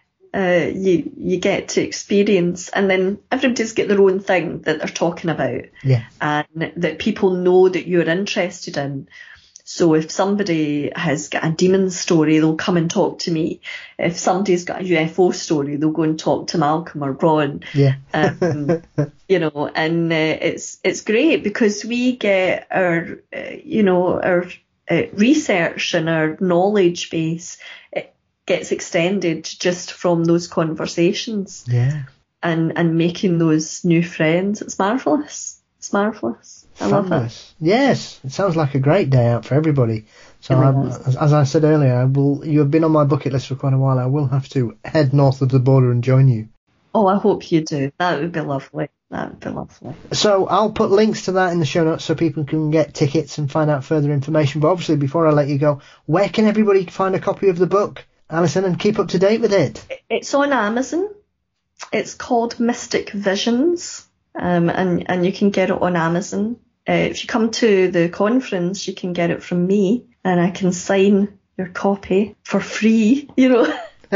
uh, you you get to experience, and then everybody's got their own thing that they're talking about, Yeah. and that people know that you're interested in. So if somebody has got a demon story, they'll come and talk to me. If somebody's got a U F O story, they'll go and talk to Malcolm or Ron. Yeah. um, you know, and uh, it's it's great because we get our, uh, you know, our uh, research and our knowledge base, it gets extended just from those conversations. Yeah. And, and making those new friends. It's marvellous. It's marvellous. I love it. Yes, it sounds like a great day out for everybody. So, It I, really as, as I said earlier, I will. You have been on my bucket list for quite a while. I will have to head north of the border and join you. Oh, I hope you do. That would be lovely. That would be lovely. So I'll put links to that in the show notes so people can get tickets and find out further information. But obviously, before I let you go, where can everybody find a copy of the book, Alison, and keep up to date with it? It's on Amazon. It's called Mystic Visions, um, and, and you can get it on Amazon. Uh, if you come to the conference, you can get it from me, and I can sign your copy for free, you know.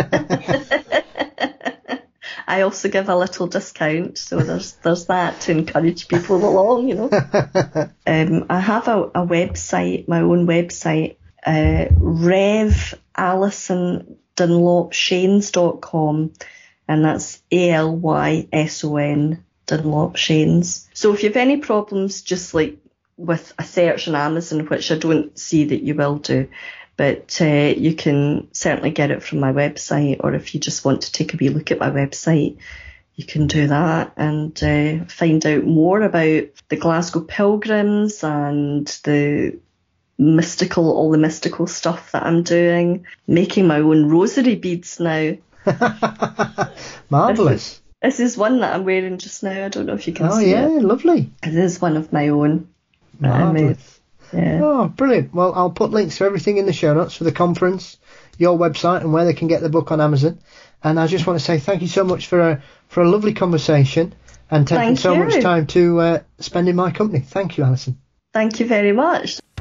I also give a little discount, so there's there's that to encourage people along, you know. um, I have a, a website, my own website, uh, rev alison dunlop shanes dot com, and that's A L Y S O N, Dunlop Shanes. So if you have any problems, just like with a search on Amazon, which I don't see that you will do, but uh, you can certainly get it from my website, or if you just want to take a wee look at my website, you can do that and uh, find out more about the Glasgow Pilgrims and the mystical, all the mystical stuff that I'm doing, making my own rosary beads now. Marvellous. This is one that I'm wearing just now. I don't know if you can oh, see yeah, it. Lovely. It is one of my own. that I made. Marvellous. Yeah. Oh, brilliant. Well, I'll put links to everything in the show notes for the conference, your website, and where they can get the book on Amazon. And I just want to say thank you so much for a for a lovely conversation and taking Thank so you. much time to uh, spend in my company. Thank you, Alison. Thank you very much.